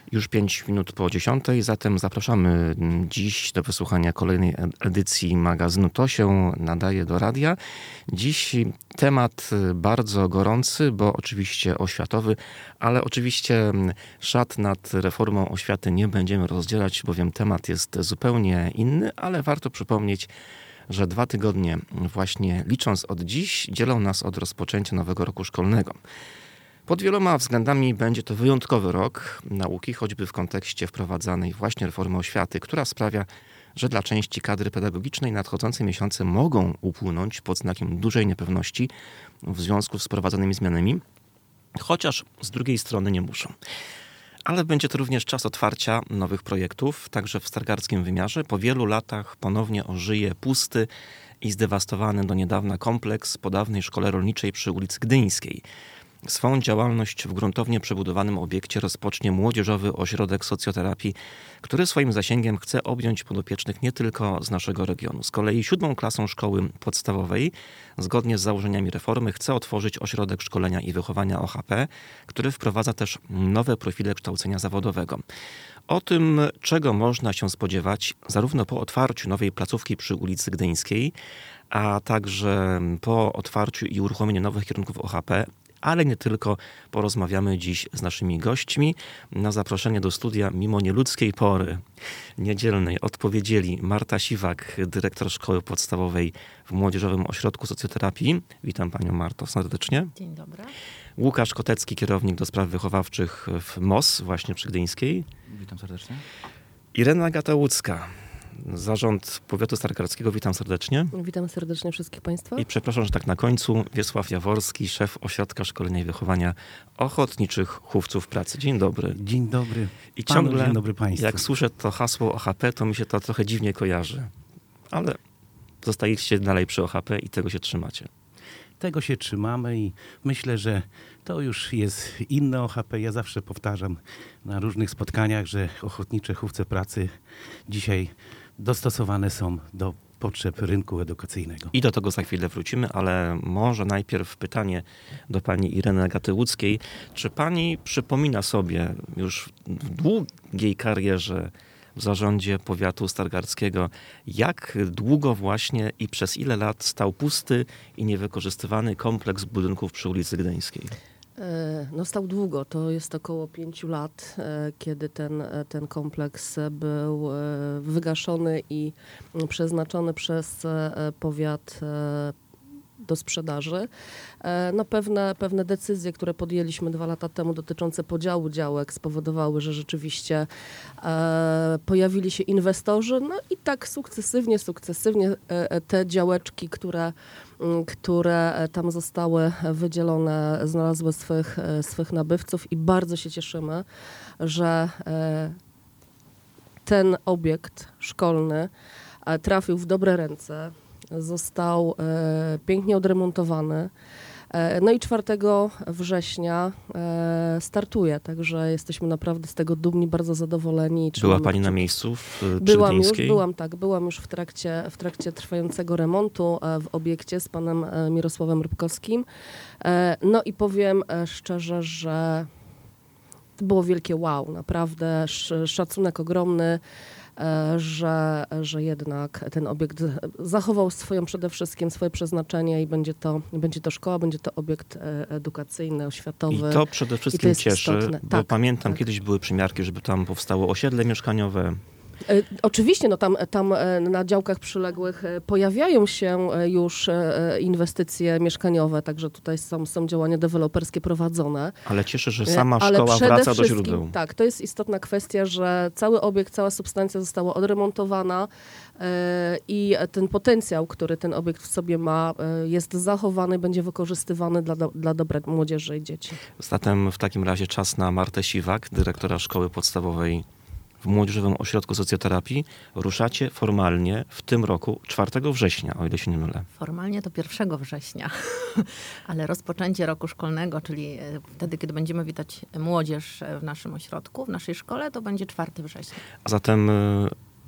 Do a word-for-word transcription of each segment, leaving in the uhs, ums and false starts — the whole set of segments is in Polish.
Już pięć minut po dziesiątej, zatem zapraszamy dziś do wysłuchania kolejnej edycji magazynu To się nadaje do radia. Dziś temat bardzo gorący, bo oczywiście oświatowy, ale oczywiście szat nad reformą oświaty nie będziemy rozdzielać, bowiem temat jest zupełnie inny, ale warto przypomnieć, że dwa tygodnie właśnie licząc od dziś dzielą nas od rozpoczęcia nowego roku szkolnego. Pod wieloma względami będzie to wyjątkowy rok nauki, choćby w kontekście wprowadzanej właśnie reformy oświaty, która sprawia, że dla części kadry pedagogicznej nadchodzące miesiące mogą upłynąć pod znakiem dużej niepewności w związku z wprowadzonymi zmianami, chociaż z drugiej strony nie muszą. Ale będzie to również czas otwarcia nowych projektów, także w stargardzkim wymiarze. Po wielu latach ponownie ożyje pusty i zdewastowany do niedawna kompleks po dawnej szkole rolniczej przy ulicy Gdyńskiej. Swą działalność w gruntownie przebudowanym obiekcie rozpocznie Młodzieżowy Ośrodek Socjoterapii, który swoim zasięgiem chce objąć podopiecznych nie tylko z naszego regionu. Z kolei siódmą klasą szkoły podstawowej, zgodnie z założeniami reformy, chce otworzyć Ośrodek Szkolenia i Wychowania O H P, który wprowadza też nowe profile kształcenia zawodowego. O tym, czego można się spodziewać, zarówno po otwarciu nowej placówki przy ulicy Gdyńskiej, a także po otwarciu i uruchomieniu nowych kierunków O H P, ale nie tylko, porozmawiamy dziś z naszymi gośćmi. Na zaproszenie do studia, mimo nieludzkiej pory niedzielnej, odpowiedzieli Marta Siwak, dyrektor szkoły podstawowej w Młodzieżowym Ośrodku Socjoterapii. Witam panią Marto serdecznie. Dzień dobry. Łukasz Kotecki, kierownik do spraw wychowawczych w M O S, właśnie przy Gdyńskiej. Witam serdecznie. Irena Gata-Łódzka, Zarząd Powiatu Stargardzkiego. Witam serdecznie. Witam serdecznie wszystkich państwa. I przepraszam, że tak na końcu, Wiesław Jaworski, szef Ośrodka Szkolenia i Wychowania Ochotniczych Chówców Pracy. Dzień dobry. Dzień dobry. I Panu, ciągle, dzień dobry państwu. jak słyszę to hasło O H P, to mi się to trochę dziwnie kojarzy. Ale zostajecie dalej przy O H P i tego się trzymacie. Tego się trzymamy i myślę, że to już jest inne O H P. Ja zawsze powtarzam na różnych spotkaniach, że Ochotnicze Chówce Pracy dzisiaj dostosowane są do potrzeb rynku edukacyjnego. I do tego za chwilę wrócimy, ale może najpierw pytanie do pani Ireny Agaty-Łódzkiej. Czy pani przypomina sobie już w długiej karierze w zarządzie powiatu stargardzkiego, jak długo właśnie i przez ile lat stał pusty i niewykorzystywany kompleks budynków przy ulicy Gdyńskiej? No stał długo, to jest około pięciu lat, kiedy ten, ten kompleks był wygaszony i przeznaczony przez powiat do sprzedaży. No pewne, pewne decyzje, które podjęliśmy dwa lata temu dotyczące podziału działek spowodowały, że rzeczywiście e, pojawili się inwestorzy, no i tak sukcesywnie, sukcesywnie e, te działeczki, które, m, które tam zostały wydzielone, znalazły swych, e, swych nabywców i bardzo się cieszymy, że e, ten obiekt szkolny e, trafił w dobre ręce. Został e, pięknie odremontowany. E, no i czwartego września e, startuje, także jesteśmy naprawdę z tego dumni, bardzo zadowoleni. Była pani na miejscu w Byłam już, Gdyńskiej? byłam tak, byłam już w trakcie, w trakcie trwającego remontu e, w obiekcie z panem e, Mirosławem Rybkowskim. E, no i powiem e, szczerze, że to było wielkie wow, naprawdę sz, szacunek ogromny. Że, że jednak ten obiekt zachował swoją przede wszystkim swoje przeznaczenie i będzie to, będzie to szkoła, będzie to obiekt edukacyjny, oświatowy. I to przede wszystkim to cieszy, istotne. Bo tak, pamiętam, tak. Kiedyś były przymiarki, żeby tam powstało osiedle mieszkaniowe. E, oczywiście, no tam, tam e, na działkach przyległych e, pojawiają się e, już e, inwestycje mieszkaniowe, także tutaj są, są działania deweloperskie prowadzone. Ale cieszę, że sama Ale szkoła przede wraca do wszystkim, źródeł. Tak, to jest istotna kwestia, że cały obiekt, cała substancja została odremontowana e, i ten potencjał, który ten obiekt w sobie ma, e, jest zachowany, będzie wykorzystywany dla, do, dla dobra młodzieży i dzieci. Zatem w takim razie czas na Martę Siwak, dyrektora szkoły podstawowej w Młodzieżowym Ośrodku Socjoterapii. Ruszacie formalnie w tym roku czwartego września, o ile się nie mylę. Formalnie to pierwszego września, ale rozpoczęcie roku szkolnego, czyli wtedy, kiedy będziemy witać młodzież w naszym ośrodku, w naszej szkole, to będzie czwartego września. A zatem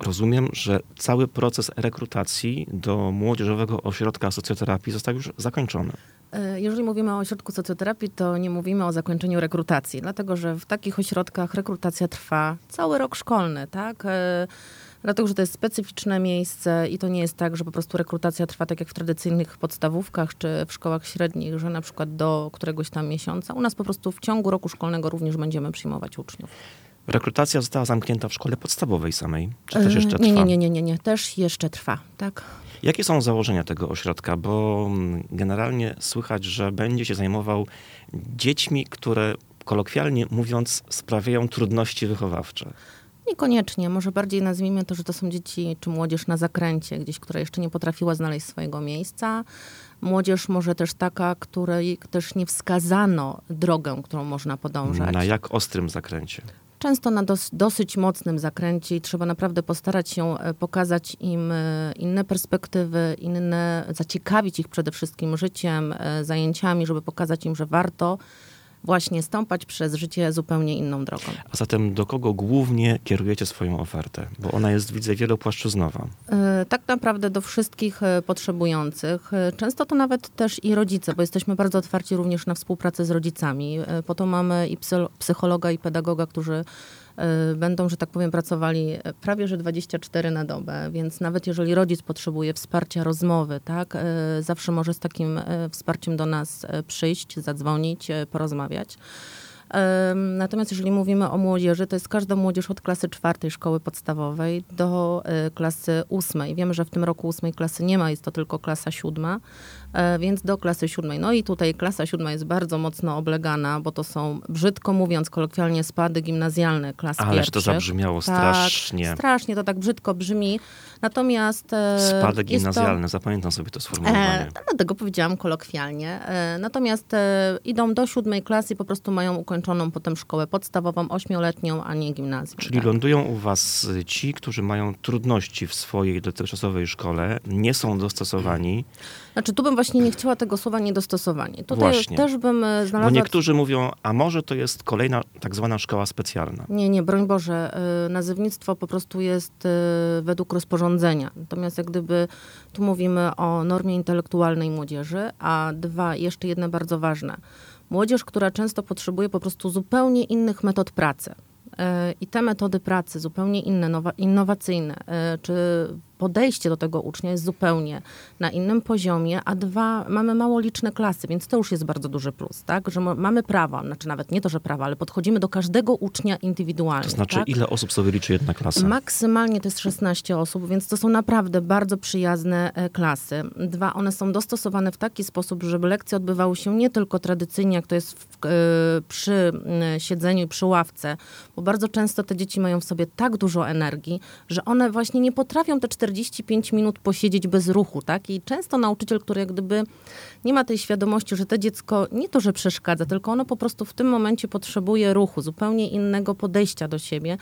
Rozumiem, że cały proces rekrutacji do Młodzieżowego Ośrodka Socjoterapii został już zakończony. Jeżeli mówimy o ośrodku socjoterapii, to nie mówimy o zakończeniu rekrutacji, dlatego że w takich ośrodkach rekrutacja trwa cały rok szkolny, tak? Dlatego, że to jest specyficzne miejsce i to nie jest tak, że po prostu rekrutacja trwa tak jak w tradycyjnych podstawówkach czy w szkołach średnich, że na przykład do któregoś tam miesiąca. U nas po prostu w ciągu roku szkolnego również będziemy przyjmować uczniów. Rekrutacja została zamknięta w szkole podstawowej samej, czy też jeszcze nie, trwa? Nie, nie, nie, nie, nie, też jeszcze trwa, tak. Jakie są założenia tego ośrodka? Bo generalnie słychać, że będzie się zajmował dziećmi, które kolokwialnie mówiąc sprawiają trudności wychowawcze. Niekoniecznie. Może bardziej nazwijmy to, że to są dzieci czy młodzież na zakręcie, gdzieś, która jeszcze nie potrafiła znaleźć swojego miejsca. Młodzież może też taka, której też nie wskazano drogę, którą można podążać. Na jak ostrym zakręcie? Często na dos, dosyć mocnym zakręcie i trzeba naprawdę postarać się pokazać im inne perspektywy, inne, zaciekawić ich przede wszystkim życiem, zajęciami, żeby pokazać im, że warto właśnie stąpać przez życie zupełnie inną drogą. A zatem do kogo głównie kierujecie swoją ofertę? Bo ona jest, widzę, wielopłaszczyznowa. Tak naprawdę do wszystkich potrzebujących. Często to nawet też i rodzice, bo jesteśmy bardzo otwarci również na współpracę z rodzicami. Po to mamy i psychologa, i pedagoga, którzy będą, że tak powiem, pracowali prawie że dwadzieścia cztery na dobę, więc nawet jeżeli rodzic potrzebuje wsparcia rozmowy, tak, zawsze może z takim wsparciem do nas przyjść, zadzwonić, porozmawiać. Natomiast jeżeli mówimy o młodzieży, to jest każda młodzież od klasy czwartej szkoły podstawowej do klasy ósmej. Wiemy, że w tym roku ósmej klasy nie ma, jest to tylko klasa siódma, więc do klasy siódmej. No i tutaj klasa siódma jest bardzo mocno oblegana, bo to są, brzydko mówiąc, kolokwialnie spady gimnazjalne klas Ależ pierwszych. to zabrzmiało strasznie. Tak, strasznie to tak brzydko brzmi. Natomiast Spadek gimnazjalny, to, zapamiętam sobie to sformułowanie. E, dlatego powiedziałam kolokwialnie. E, natomiast e, idą do siódmej klasy i po prostu mają ukończoną potem szkołę podstawową, ośmioletnią, a nie gimnazjum. Czyli tak. lądują u was ci, którzy mają trudności w swojej dotychczasowej szkole, nie są dostosowani. Znaczy tu bym właśnie nie chciała tego słowa niedostosowani. Tutaj Właśnie. też bym znalazła... Bo niektórzy mówią, a może to jest kolejna tak zwana szkoła specjalna. Nie, nie, broń Boże. Nazewnictwo po prostu jest według rozporządzenia. Natomiast jak gdyby tu mówimy o normie intelektualnej młodzieży, a dwa, jeszcze jedne bardzo ważne. Młodzież, która często potrzebuje po prostu zupełnie innych metod pracy. I te metody pracy, zupełnie inne, nowa, innowacyjne, czy podejście do tego ucznia jest zupełnie na innym poziomie, a dwa, mamy mało liczne klasy, więc to już jest bardzo duży plus, tak? Że mamy prawa, znaczy nawet nie to, że prawa, ale podchodzimy do każdego ucznia indywidualnie. To znaczy, tak? ile osób sobie liczy jedna klasa? Maksymalnie to jest szesnaście osób, więc to są naprawdę bardzo przyjazne klasy. Dwa, one są dostosowane w taki sposób, żeby lekcje odbywały się nie tylko tradycyjnie, jak to jest w, przy siedzeniu i przy ławce, bo bardzo często te dzieci mają w sobie tak dużo energii, że one właśnie nie potrafią te czterdzieści pięć minut posiedzieć bez ruchu, tak? I często nauczyciel, który jak gdyby nie ma tej świadomości, że to dziecko nie to, że przeszkadza, tylko ono po prostu w tym momencie potrzebuje ruchu, zupełnie innego podejścia do siebie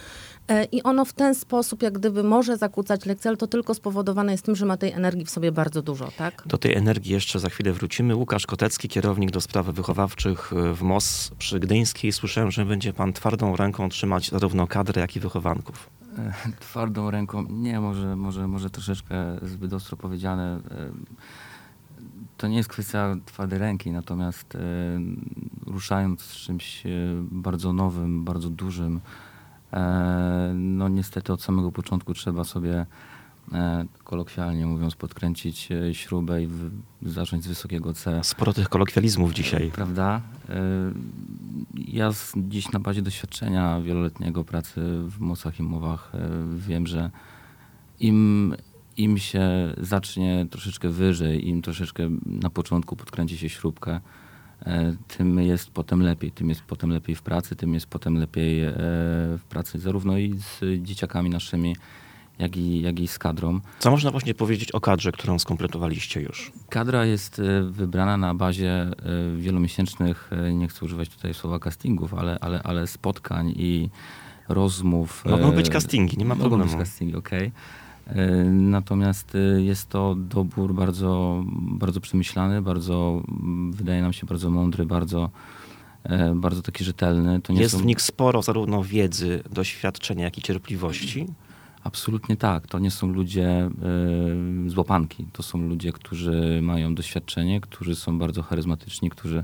i ono w ten sposób jak gdyby może zakłócać lekcję, ale to tylko spowodowane jest tym, że ma tej energii w sobie bardzo dużo, tak? Do tej energii jeszcze za chwilę wrócimy. Łukasz Kotecki, kierownik do spraw wychowawczych w M O S przy Gdyńskiej. Słyszałem, że będzie pan twardą ręką trzymać zarówno kadrę, jak i wychowanków. Twardą ręką, nie, może, może, może troszeczkę zbyt ostro powiedziane. To nie jest kwestia twardej ręki, natomiast ruszając z czymś bardzo nowym, bardzo dużym, no niestety od samego początku trzeba sobie, kolokwialnie mówiąc, podkręcić śrubę i zacząć z wysokiego C. Sporo tych kolokwializmów dzisiaj. Prawda? Ja z, dziś na bazie doświadczenia wieloletniego pracy w mocach i mowach wiem, że im, im się zacznie troszeczkę wyżej, im troszeczkę na początku podkręci się śrubkę, tym jest potem lepiej. Tym jest potem lepiej w pracy, tym jest potem lepiej w pracy zarówno i z dzieciakami naszymi, jak i, jak i z kadrą. Co można właśnie powiedzieć o kadrze, którą skompletowaliście już? Kadra jest wybrana na bazie wielomiesięcznych, nie chcę używać tutaj słowa castingów, ale, ale, ale spotkań i rozmów. Mogą być castingi, nie ma Mogą problemu. być castingi, okej. Okay. Natomiast jest to dobór bardzo, bardzo przemyślany, bardzo, wydaje nam się, bardzo mądry, bardzo, bardzo taki rzetelny. To nie jest są... w nich sporo zarówno wiedzy, doświadczenia, jak i cierpliwości. Absolutnie tak. To nie są ludzie y, z łapanki. To są ludzie, którzy mają doświadczenie, którzy są bardzo charyzmatyczni, którzy,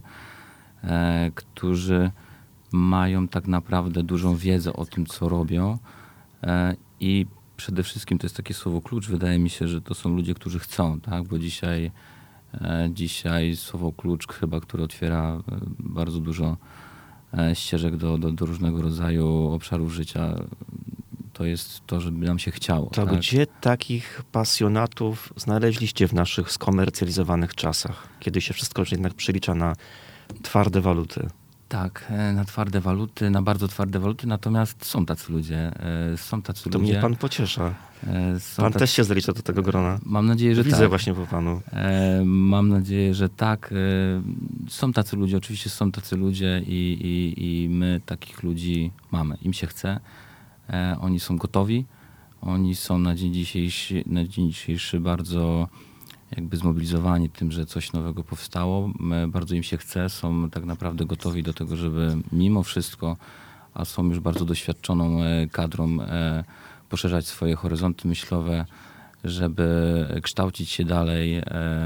e, którzy mają tak naprawdę dużą wiedzę o tym, co robią. E, I przede wszystkim to jest takie słowo klucz. Wydaje mi się, że to są ludzie, którzy chcą, tak? Bo dzisiaj, e, dzisiaj słowo klucz chyba, które otwiera e, bardzo dużo e, ścieżek do, do, do różnego rodzaju obszarów życia, to jest to, żeby nam się chciało. To tak? gdzie takich pasjonatów znaleźliście w naszych skomercjalizowanych czasach, kiedy się wszystko już jednak przelicza na twarde waluty? Tak, e, na twarde waluty, na bardzo twarde waluty, natomiast są tacy ludzie. e, Są tacy To ludzie. mnie pan pociesza. e, są Pan tacy, też się zalicza do tego grona. Mam nadzieję, że Widzę tak. właśnie po panu. E, Mam nadzieję, że tak. E, Są tacy ludzie, oczywiście są tacy ludzie i, i, i my takich ludzi mamy. Im się chce. E, Oni są gotowi. Oni są na dzień dzisiejszy, na dzień dzisiejszy bardzo jakby zmobilizowani tym, że coś nowego powstało. E, Bardzo im się chce. Są tak naprawdę gotowi do tego, żeby mimo wszystko, a są już bardzo doświadczoną e, kadrą, e, poszerzać swoje horyzonty myślowe, żeby kształcić się dalej, e,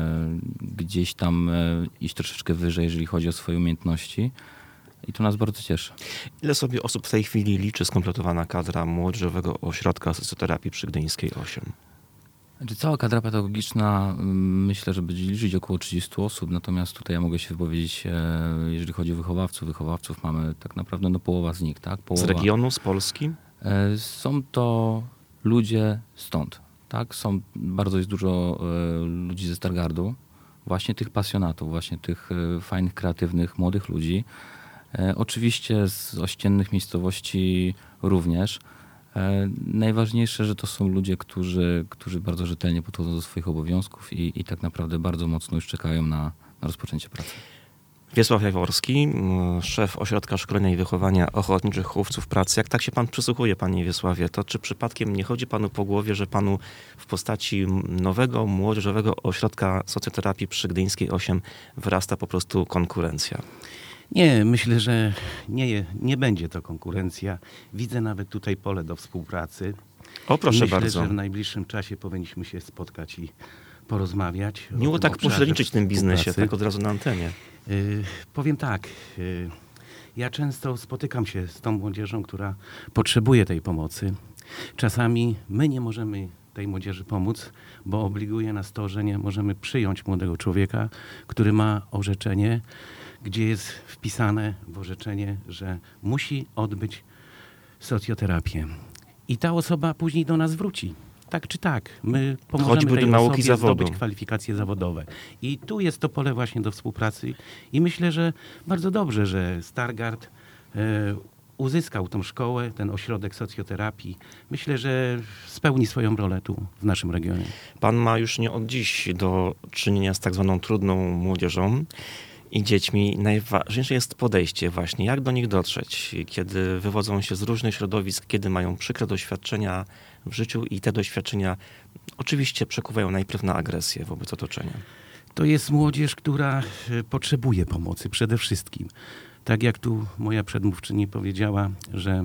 gdzieś tam e, iść troszeczkę wyżej, jeżeli chodzi o swoje umiejętności. I to nas bardzo cieszy. Ile sobie osób w tej chwili liczy skompletowana kadra Młodzieżowego Ośrodka Socjoterapii przy Gdyńskiej osiem? Znaczy, cała kadra pedagogiczna, mm, myślę, że będzie liczyć około trzydziestu osób, natomiast tutaj ja mogę się wypowiedzieć, e, jeżeli chodzi o wychowawców. Wychowawców mamy tak naprawdę no, połowa z nich, tak? Z Połowa. regionu, z Polski? E, Są to ludzie stąd, tak? Są, bardzo jest dużo e, ludzi ze Stargardu, właśnie tych pasjonatów, właśnie tych e, fajnych, kreatywnych, młodych ludzi. E, Oczywiście z ościennych miejscowości również. E, Najważniejsze, że to są ludzie, którzy, którzy bardzo rzetelnie podchodzą do swoich obowiązków i, i tak naprawdę bardzo mocno już czekają na, na rozpoczęcie pracy. Wiesław Jaworski, m, szef Ośrodka Szkolenia i Wychowania Ochotniczych Chłopców Pracy. Jak tak się pan przysłuchuje, panie Wiesławie, to czy przypadkiem nie chodzi panu po głowie, że panu w postaci nowego Młodzieżowego Ośrodka Socjoterapii przy Gdyńskiej osiem wyrasta po prostu konkurencja? Nie, myślę, że nie, nie będzie to konkurencja. Widzę nawet tutaj pole do współpracy. O, proszę myślę, bardzo. że w najbliższym czasie powinniśmy się spotkać i porozmawiać. o Miło tym tak obszarze pośredniczyć w tym biznesie, współpracy. tak od razu na antenie. Y, powiem tak, y, ja często spotykam się z tą młodzieżą, która potrzebuje tej pomocy. Czasami my nie możemy tej młodzieży pomóc, bo obliguje nas to, że nie możemy przyjąć młodego człowieka, który ma orzeczenie, gdzie jest wpisane w orzeczenie, że musi odbyć socjoterapię. I ta osoba później do nas wróci. Tak czy tak. My pomożemy Choćby do tej nauki osobie zawodu. zdobyć kwalifikacje zawodowe. I tu jest to pole właśnie do współpracy. I myślę, że bardzo dobrze, że Stargard e, uzyskał tą szkołę, ten ośrodek socjoterapii. Myślę, że spełni swoją rolę tu w naszym regionie. Pan ma już nie od dziś do czynienia z tak zwaną trudną młodzieżą i dziećmi. Najważniejsze jest podejście właśnie, jak do nich dotrzeć, kiedy wywodzą się z różnych środowisk, kiedy mają przykre doświadczenia w życiu i te doświadczenia oczywiście przekuwają najpierw na agresję wobec otoczenia. To jest młodzież, która e, potrzebuje pomocy przede wszystkim. Tak jak tu moja przedmówczyni powiedziała, że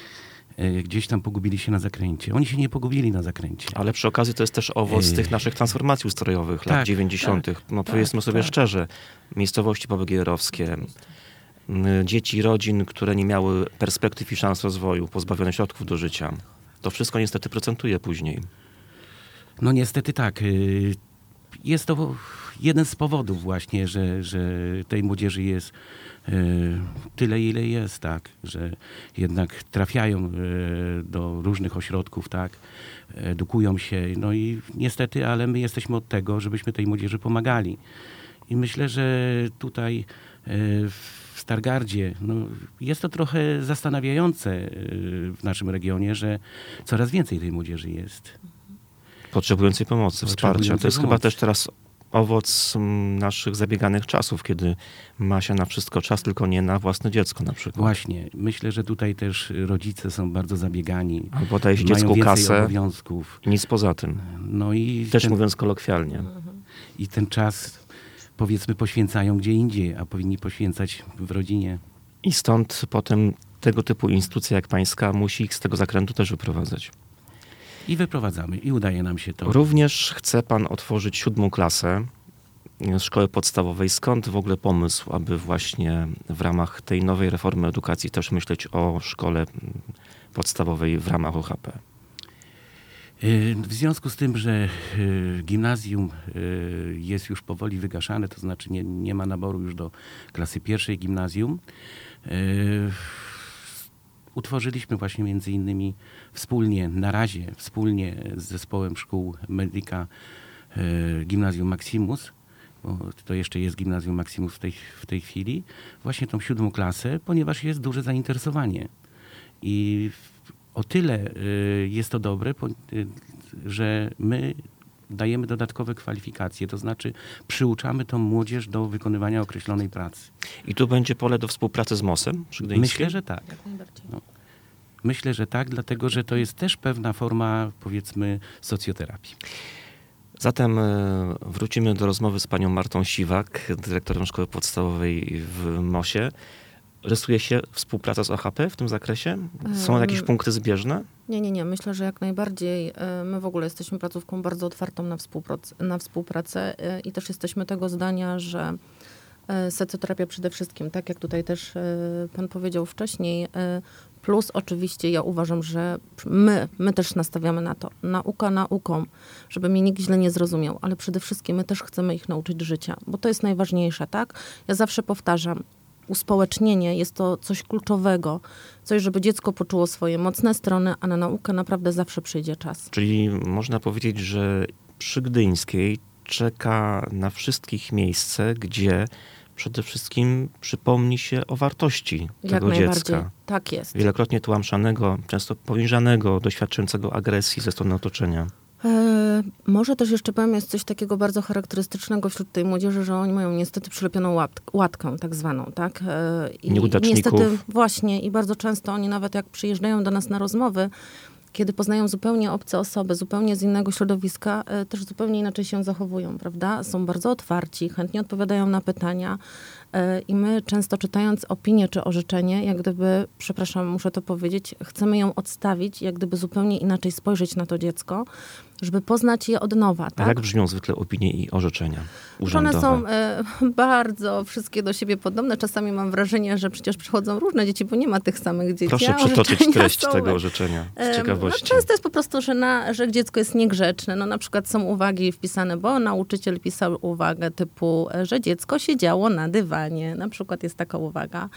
e, gdzieś tam pogubili się na zakręcie. Oni się nie pogubili na zakręcie. Ale przy okazji to jest też owoc Yy. tych naszych transformacji ustrojowych lat Tak, dziewięćdziesiątych. No powiedzmy sobie tak. szczerze, miejscowości pobegierowskie, m, dzieci rodzin, które nie miały perspektyw i szans rozwoju, pozbawione środków do życia. To wszystko niestety procentuje później. No niestety tak. y, Jest to jeden z powodów właśnie, że, że tej młodzieży jest y, tyle, ile jest, tak. Że jednak trafiają y, do różnych ośrodków, tak. Edukują się. No i niestety, ale my jesteśmy od tego, żebyśmy tej młodzieży pomagali. I myślę, że tutaj y, w Stargardzie no, jest to trochę zastanawiające y, w naszym regionie, że coraz więcej tej młodzieży jest. Potrzebującej pomocy, wsparcia. Potrzebującej To jest chyba pomocy. też teraz owoc m, naszych zabieganych czasów, kiedy ma się na wszystko czas, tylko nie na własne dziecko na przykład. Właśnie. Myślę, że tutaj też rodzice są bardzo zabiegani. Albo dajesz Mają dziecku więcej kasę obowiązków. i nic poza tym. No i Też ten, mówiąc kolokwialnie. i ten czas powiedzmy poświęcają gdzie indziej, a powinni poświęcać w rodzinie. I stąd potem tego typu instytucja jak pańska musi ich z tego zakrętu też wyprowadzać. I wyprowadzamy i udaje nam się to. Również chce pan otworzyć siódmą klasę szkoły podstawowej. Skąd w ogóle pomysł, aby właśnie w ramach tej nowej reformy edukacji też myśleć o szkole podstawowej w ramach O H P? W związku z tym, że gimnazjum jest już powoli wygaszane, to znaczy nie, nie ma naboru już do klasy pierwszej gimnazjum, utworzyliśmy właśnie między innymi wspólnie, na razie wspólnie z zespołem szkół Medyka Gimnazjum Maximus, bo to jeszcze jest Gimnazjum Maximus w tej, w tej chwili, właśnie tą siódmą klasę, ponieważ jest duże zainteresowanie. I o tyle jest to dobre, że my dajemy dodatkowe kwalifikacje, to znaczy przyuczamy tą młodzież do wykonywania określonej pracy. I tu będzie pole do współpracy z MOS-em przygdyńskim? Myślę, że tak. Jak najbardziej. No. Myślę, że tak, dlatego że to jest też pewna forma, powiedzmy, socjoterapii. Zatem wrócimy do rozmowy z panią Martą Siwak, dyrektorem szkoły podstawowej w MOS-ie. Rysuje się współpraca z O H P w tym zakresie? Są jakieś punkty zbieżne? Nie, nie, nie. Myślę, że jak najbardziej. My w ogóle jesteśmy placówką bardzo otwartą na współpracę, na współpracę i też jesteśmy tego zdania, że socjoterapia przede wszystkim, tak jak tutaj też pan powiedział wcześniej, plus oczywiście ja uważam, że my, my też nastawiamy na to. Nauka nauką, żeby mnie nikt źle nie zrozumiał, ale przede wszystkim my też chcemy ich nauczyć życia, bo to jest najważniejsze, tak? Ja zawsze powtarzam, uspołecznienie jest to coś kluczowego, coś, żeby dziecko poczuło swoje mocne strony, a na naukę naprawdę zawsze przyjdzie czas. Czyli można powiedzieć, że przy Gdyńskiej czeka na wszystkich miejsce, gdzie przede wszystkim przypomni się o wartości Jak tego najbardziej. dziecka. Tak jest. Wielokrotnie tłamszanego, często poniżanego, doświadczającego agresji ze strony otoczenia. E, może też jeszcze powiem, jest coś takiego bardzo charakterystycznego wśród tej młodzieży, że oni mają niestety przylepioną łat, łatkę tak zwaną, tak? E, i Nieudaczników. Niestety właśnie i bardzo często oni nawet jak przyjeżdżają do nas na rozmowy, kiedy poznają zupełnie obce osoby, zupełnie z innego środowiska, e, też zupełnie inaczej się zachowują, prawda? Są bardzo otwarci, chętnie odpowiadają na pytania e, i my często czytając opinię czy orzeczenie, jak gdyby, przepraszam, muszę to powiedzieć, chcemy ją odstawić, jak gdyby zupełnie inaczej spojrzeć na to dziecko, żeby poznać je od nowa, A tak? jak brzmią zwykle opinie i orzeczenia urzędowe? One są e, bardzo wszystkie do siebie podobne. Czasami mam wrażenie, że przecież przychodzą różne dzieci, bo nie ma tych samych dzieci. Proszę a przytoczyć orzeczenia treść są, tego orzeczenia z em, ciekawości. No, często jest po prostu, że, na, że dziecko jest niegrzeczne. No, na przykład są uwagi wpisane, bo nauczyciel pisał uwagę typu, że dziecko siedziało na dywanie. Na przykład jest taka uwaga.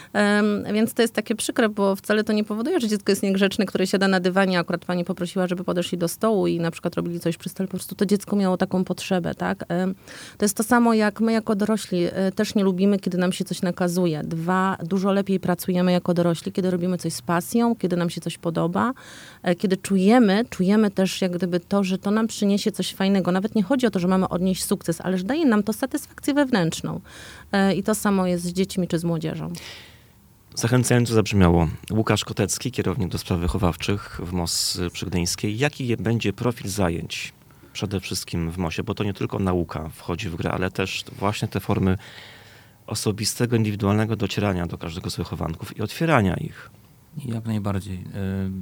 Um, więc to jest takie przykre, bo wcale to nie powoduje, że dziecko jest niegrzeczne, które siada na dywanie. Akurat pani poprosiła, żeby podeszli do stołu i na przykład robili coś przy stole. Po prostu to dziecko miało taką potrzebę, tak? Um, to jest to samo, jak my jako dorośli y, też nie lubimy, kiedy nam się coś nakazuje. Dwa, dużo lepiej pracujemy jako dorośli, kiedy robimy coś z pasją, kiedy nam się coś podoba, y, kiedy czujemy, czujemy też jak gdyby to, że to nam przyniesie coś fajnego. Nawet nie chodzi o to, że mamy odnieść sukces, ale że daje nam to satysfakcję wewnętrzną. Y, I to samo jest z dziećmi czy z młodzieżą. Zachęcająco zabrzmiało. Łukasz Kotecki, kierownik do spraw wychowawczych w MOS przy Gdyńskiej. Jaki będzie profil zajęć przede wszystkim w MOS-ie? Bo to nie tylko nauka wchodzi w grę, ale też właśnie te formy osobistego, indywidualnego docierania do każdego z wychowanków i otwierania ich. Jak najbardziej. Y,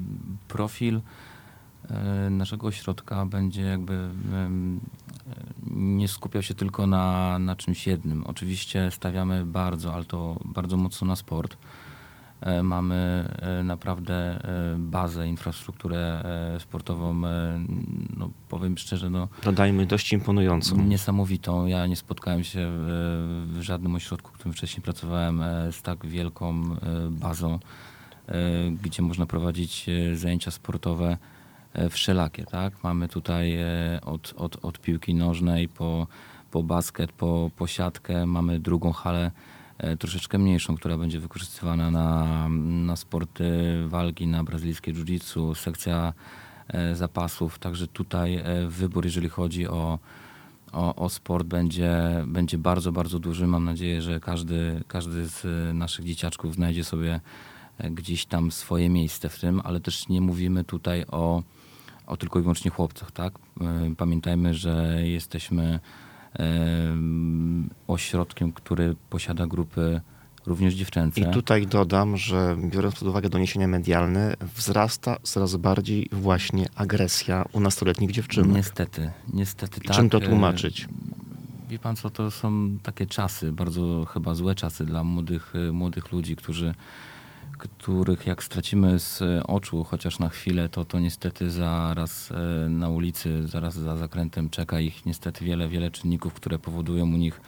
Profil y, naszego ośrodka będzie jakby y, nie skupiał się tylko na, na czymś jednym. Oczywiście stawiamy bardzo, ale to bardzo mocno na sport. Y, Mamy y, naprawdę y, bazę, infrastrukturę y, sportową, y, no powiem szczerze, no Dodajmy dość imponującą. niesamowitą. Ja nie spotkałem się w, w żadnym ośrodku, w którym wcześniej pracowałem, y, z tak wielką y, bazą, y, gdzie można prowadzić y, zajęcia sportowe y, wszelakie, tak? Mamy tutaj y, od, od, od piłki nożnej po, po basket, po, po siatkę. Mamy drugą halę y, troszeczkę mniejszą, która będzie wykorzystywana na, na sporty walki, na brazylijskie jiu-jitsu, sekcja y, zapasów. Także tutaj y, wybór, jeżeli chodzi o O, o sport będzie, będzie bardzo, bardzo duży. Mam nadzieję, że każdy, każdy z naszych dzieciaczków znajdzie sobie gdzieś tam swoje miejsce w tym, ale też nie mówimy tutaj o, o tylko i wyłącznie chłopcach, tak? Pamiętajmy, że jesteśmy um, ośrodkiem, który posiada grupy również dziewczęce. I tutaj dodam, że biorąc pod uwagę doniesienia medialne, wzrasta coraz bardziej właśnie agresja u nastoletnich dziewczynek. Niestety, niestety I tak. czym to tłumaczyć? Wie pan co, to są takie czasy, bardzo chyba złe czasy dla młodych, młodych ludzi, którzy, których jak stracimy z oczu chociaż na chwilę, to, to niestety zaraz na ulicy, zaraz za zakrętem czeka ich niestety wiele, wiele czynników, które powodują u nich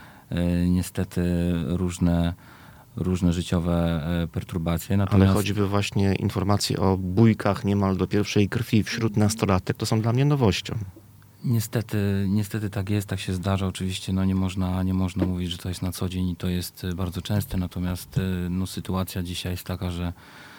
niestety różne, różne życiowe perturbacje. Natomiast... Ale choćby właśnie informacje o bójkach niemal do pierwszej krwi wśród nastolatek, to są dla mnie nowością. Niestety, niestety tak jest, tak się zdarza. Oczywiście no nie, można, nie można mówić, że to jest na co dzień i to jest bardzo częste, natomiast no, sytuacja dzisiaj jest taka, że,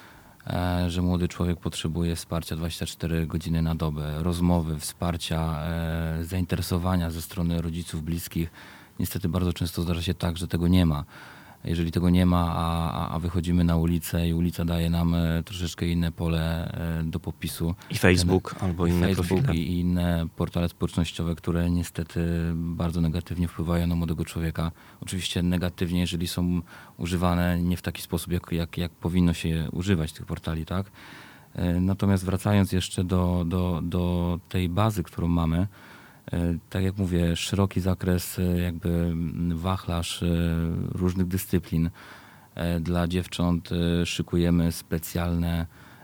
e, że młody człowiek potrzebuje wsparcia dwadzieścia cztery godziny na dobę, rozmowy, wsparcia, e, zainteresowania ze strony rodziców, bliskich. Niestety bardzo często zdarza się tak, że tego nie ma. Jeżeli tego nie ma, a, a wychodzimy na ulicę i ulica daje nam e, troszeczkę inne pole e, do popisu. I Facebook ten, albo inne Facebook profile. I inne portale społecznościowe, które niestety bardzo negatywnie wpływają na młodego człowieka. Oczywiście negatywnie, jeżeli są używane nie w taki sposób, jak, jak, jak powinno się używać tych portali, tak? E, natomiast wracając jeszcze do, do, do tej bazy, którą mamy, tak jak mówię, szeroki zakres, jakby wachlarz różnych dyscyplin. Dla dziewcząt szykujemy specjalne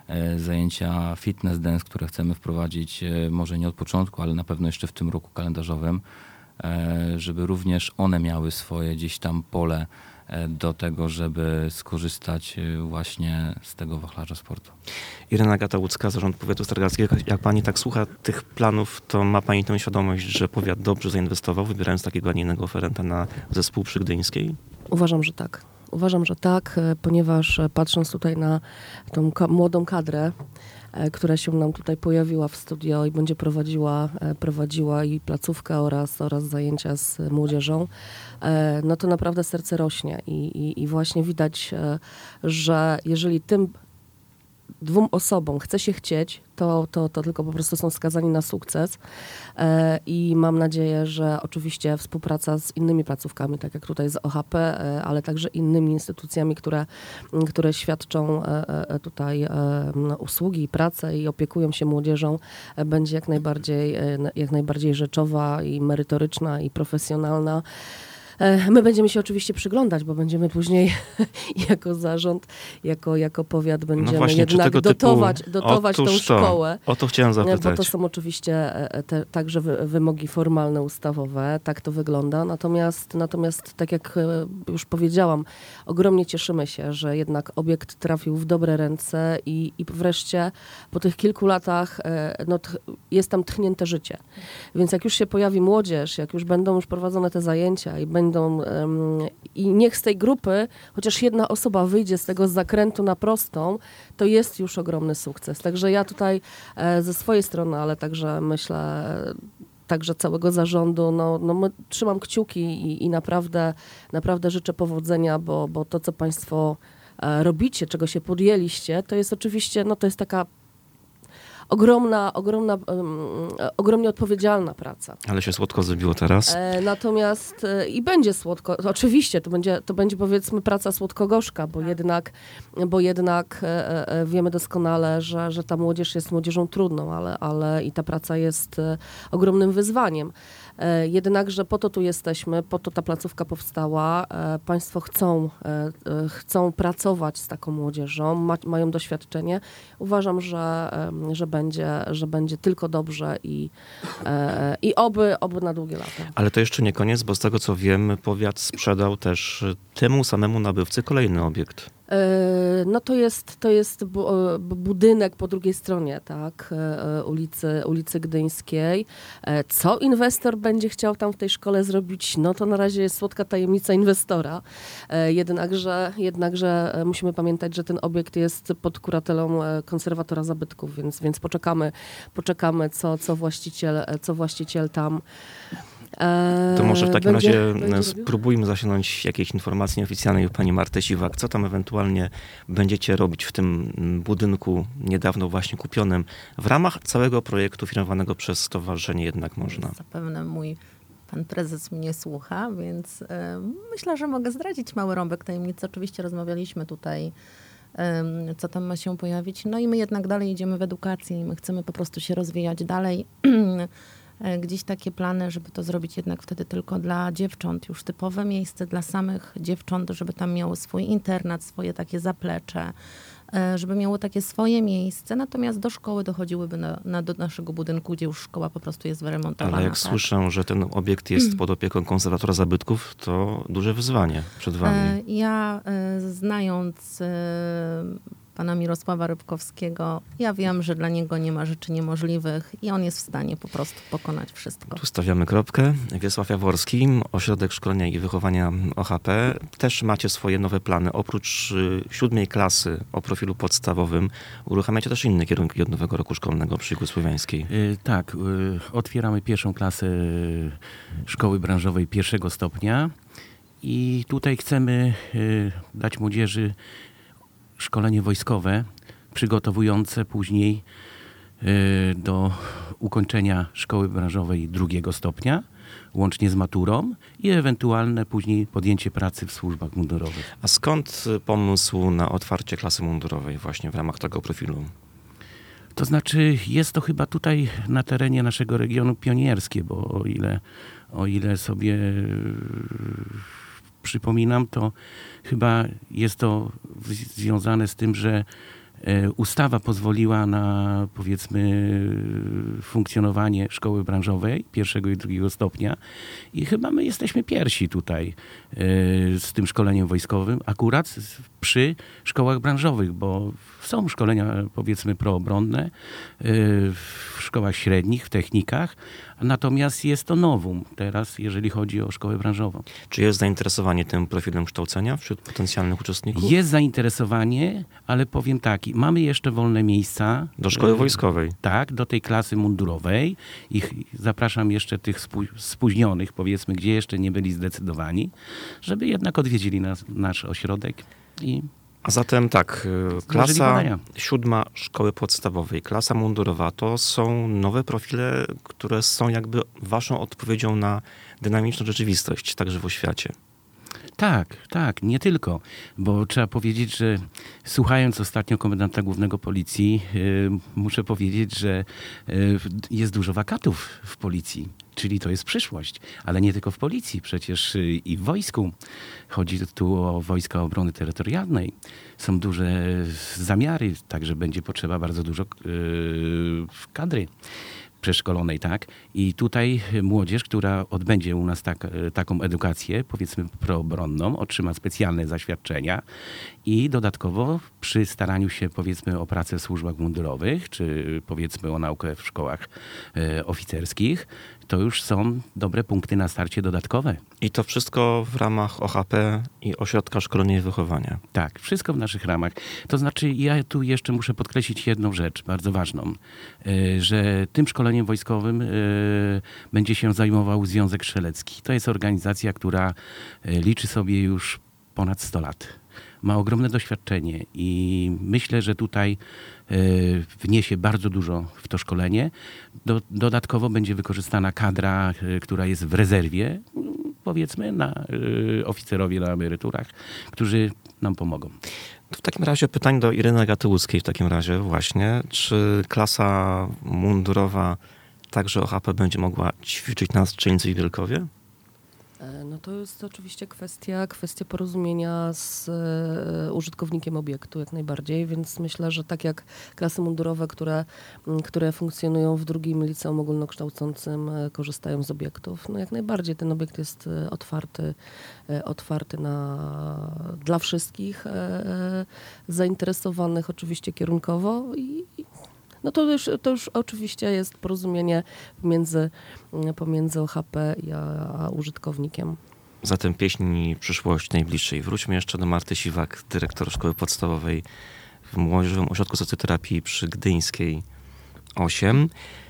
zajęcia fitness dance, które chcemy wprowadzić może nie od początku, ale na pewno jeszcze w tym roku kalendarzowym, żeby również one miały swoje gdzieś tam pole do tego, żeby skorzystać właśnie z tego wachlarza sportu. Irena Gata-Łódzka, Zarząd Powiatu Stargardzkiego. Jak pani tak słucha tych planów, to ma pani tę świadomość, że powiat dobrze zainwestował, wybierając takiego, a nie innego oferenta na zespół przy Gdyńskiej? Uważam, że tak. Uważam, że tak, ponieważ patrząc tutaj na tą ka- młodą kadrę, która się nam tutaj pojawiła w studio i będzie prowadziła, prowadziła i placówkę oraz, oraz zajęcia z młodzieżą, no to naprawdę serce rośnie i, i, i właśnie widać, że jeżeli tym dwóm osobom chce się chcieć, to, to, to tylko po prostu są skazani na sukces e, i mam nadzieję, że oczywiście współpraca z innymi placówkami, tak jak tutaj z O H P, e, ale także innymi instytucjami, które, które świadczą e, e, tutaj e, usługi i pracę i opiekują się młodzieżą, e, będzie jak najbardziej, e, jak najbardziej rzeczowa i merytoryczna i profesjonalna. My będziemy się oczywiście przyglądać, bo będziemy później jako zarząd, jako, jako powiat będziemy no właśnie, jednak typu... dotować, dotować tą to. szkołę. O to chciałem zapytać. Bo to są oczywiście te, także wy, wymogi formalne, ustawowe, tak to wygląda. Natomiast, natomiast tak jak już powiedziałam, ogromnie cieszymy się, że jednak obiekt trafił w dobre ręce i, i wreszcie po tych kilku latach no, t, jest tam tchnięte życie. Więc jak już się pojawi młodzież, jak już będą już prowadzone te zajęcia i będą Będą, um, i niech z tej grupy chociaż jedna osoba wyjdzie z tego zakrętu na prostą, to jest już ogromny sukces. Także ja tutaj e, ze swojej strony, ale także myślę, także całego zarządu, no, no my, trzymam kciuki i, i naprawdę, naprawdę życzę powodzenia, bo, bo to, co państwo e, robicie, czego się podjęliście, to jest oczywiście, no to jest taka Ogromna, ogromna, um, ogromnie odpowiedzialna praca. Ale się słodko zrobiło teraz. E, natomiast e, i będzie słodko, oczywiście to będzie, to będzie powiedzmy praca słodko-gorzka, bo jednak, bo jednak e, e, wiemy doskonale, że, że ta młodzież jest młodzieżą trudną, ale, ale i ta praca jest e, ogromnym wyzwaniem. E, jednakże po to tu jesteśmy, po to ta placówka powstała. E, państwo chcą, e, e, chcą pracować z taką młodzieżą, ma, mają doświadczenie. Uważam, że, e, że będzie, że będzie tylko dobrze i, e, i oby, oby na długie lata. Ale to jeszcze nie koniec, bo z tego co wiem, powiat sprzedał też temu samemu nabywcy kolejny obiekt. No to jest, to jest bu- budynek po drugiej stronie, tak, ulicy, ulicy Gdyńskiej. Co inwestor będzie chciał tam w tej szkole zrobić, no to na razie jest słodka tajemnica inwestora. Jednakże, jednakże musimy pamiętać, że ten obiekt jest pod kuratelą konserwatora zabytków, więc, więc poczekamy, poczekamy co, co, właściciel, co właściciel tam To może w takim będzie, razie będzie spróbujmy zasięgnąć jakiejś informacji oficjalnej u pani Marty Siwak. Co tam ewentualnie będziecie robić w tym budynku niedawno właśnie kupionym w ramach całego projektu firmowanego przez Stowarzyszenie Jednak Można? Zapewne mój pan prezes mnie słucha, więc y, myślę, że mogę zdradzić mały rąbek tajemnicy. Oczywiście rozmawialiśmy tutaj, y, co tam ma się pojawić. No i my jednak dalej idziemy w edukację i my chcemy po prostu się rozwijać dalej. Gdzieś takie plany, żeby to zrobić jednak wtedy tylko dla dziewcząt, już typowe miejsce dla samych dziewcząt, żeby tam miały swój internat, swoje takie zaplecze, żeby miało takie swoje miejsce, natomiast do szkoły dochodziłyby na, na, do naszego budynku, gdzie już szkoła po prostu jest wyremontowana. Ale jak tak? słyszę, że ten obiekt jest pod opieką konserwatora zabytków, to duże wyzwanie przed wami. Ja znając pana Mirosława Rybkowskiego, ja wiem, że dla niego nie ma rzeczy niemożliwych i on jest w stanie po prostu pokonać wszystko. Tu stawiamy kropkę. Wiesław Jaworski, Ośrodek Szkolenia i Wychowania O H P. Też macie swoje nowe plany. Oprócz y, siódmej klasy o profilu podstawowym uruchamiacie też inne kierunki od nowego roku szkolnego przy Igły Słowiańskiej. Y, tak, y, otwieramy pierwszą klasę szkoły branżowej pierwszego stopnia i tutaj chcemy y, dać młodzieży szkolenie wojskowe, przygotowujące później y, do ukończenia szkoły branżowej drugiego stopnia, łącznie z maturą i ewentualne później podjęcie pracy w służbach mundurowych. A skąd pomysł na otwarcie klasy mundurowej właśnie w ramach tego profilu? To znaczy jest to chyba tutaj na terenie naszego regionu pionierskie, bo o ile, o ile sobie przypominam, to chyba jest to w- związane z tym, że e, ustawa pozwoliła na, powiedzmy, funkcjonowanie szkoły branżowej pierwszego i drugiego stopnia i chyba my jesteśmy pierwsi tutaj e, z tym szkoleniem wojskowym, akurat z- przy szkołach branżowych, bo są szkolenia, powiedzmy, proobronne e, w szkołach średnich, w technikach, natomiast jest to nowum teraz, jeżeli chodzi o szkołę branżową. Czy jest zainteresowanie tym profilem kształcenia wśród potencjalnych uczestników? Jest zainteresowanie, ale powiem tak, mamy jeszcze wolne miejsca. Do szkoły e, wojskowej. Tak, do tej klasy mundurowej. Ich zapraszam jeszcze tych spó- spóźnionych, powiedzmy, gdzie jeszcze nie byli zdecydowani, żeby jednak odwiedzili nas, nasz ośrodek i A zatem tak, y, klasa badania. siódma szkoły podstawowej, klasa mundurowa, to są nowe profile, które są jakby waszą odpowiedzią na dynamiczną rzeczywistość, także w oświacie. tak, tak, nie tylko, bo trzeba powiedzieć, że słuchając ostatnio komendanta głównego policji, y, muszę powiedzieć, że y, jest dużo wakatów w policji, czyli to jest przyszłość, ale nie tylko w policji, przecież y, i w wojsku. Chodzi tu o Wojska Obrony Terytorialnej. Są duże zamiary, także będzie potrzeba bardzo dużo y, kadry przeszkolonej, tak? I tutaj młodzież, która odbędzie u nas tak, taką edukację, powiedzmy proobronną, otrzyma specjalne zaświadczenia i dodatkowo przy staraniu się, powiedzmy, o pracę w służbach mundurowych, czy powiedzmy o naukę w szkołach e, oficerskich, to już są dobre punkty na starcie dodatkowe. I to wszystko w ramach O H P i Ośrodka Szkolenia i Wychowania. Tak, wszystko w naszych ramach. To znaczy, ja tu jeszcze muszę podkreślić jedną rzecz bardzo ważną, e, że tym szkoleniem wojskowym e, będzie się zajmował Związek Strzelecki. To jest organizacja, która e, liczy sobie już ponad sto lat. Ma ogromne doświadczenie i myślę, że tutaj e, wniesie bardzo dużo w to szkolenie. Do, dodatkowo będzie wykorzystana kadra, e, która jest w rezerwie, powiedzmy, na e, oficerowie na emeryturach, którzy nam pomogą. To w takim razie pytanie do Ireny Gatyłuckiej w takim razie właśnie. Czy klasa mundurowa także O H P będzie mogła ćwiczyć na strzelnicy i Wielkowie? E, No to jest oczywiście kwestia, kwestia porozumienia z e, użytkownikiem obiektu jak najbardziej, więc myślę, że tak jak klasy mundurowe, które, m, które funkcjonują w drugim liceum ogólnokształcącym, e, korzystają z obiektów, no jak najbardziej ten obiekt jest e, otwarty, e, otwarty na, dla wszystkich e, e, zainteresowanych oczywiście kierunkowo i i no to już, to już oczywiście jest porozumienie pomiędzy, pomiędzy O H P i a, a użytkownikiem. Zatem pieśni przyszłości najbliższej. Wróćmy jeszcze do Marty Siwak, dyrektor szkoły podstawowej w Młodzieżowym Ośrodku Socjoterapii przy Gdyńskiej osiem.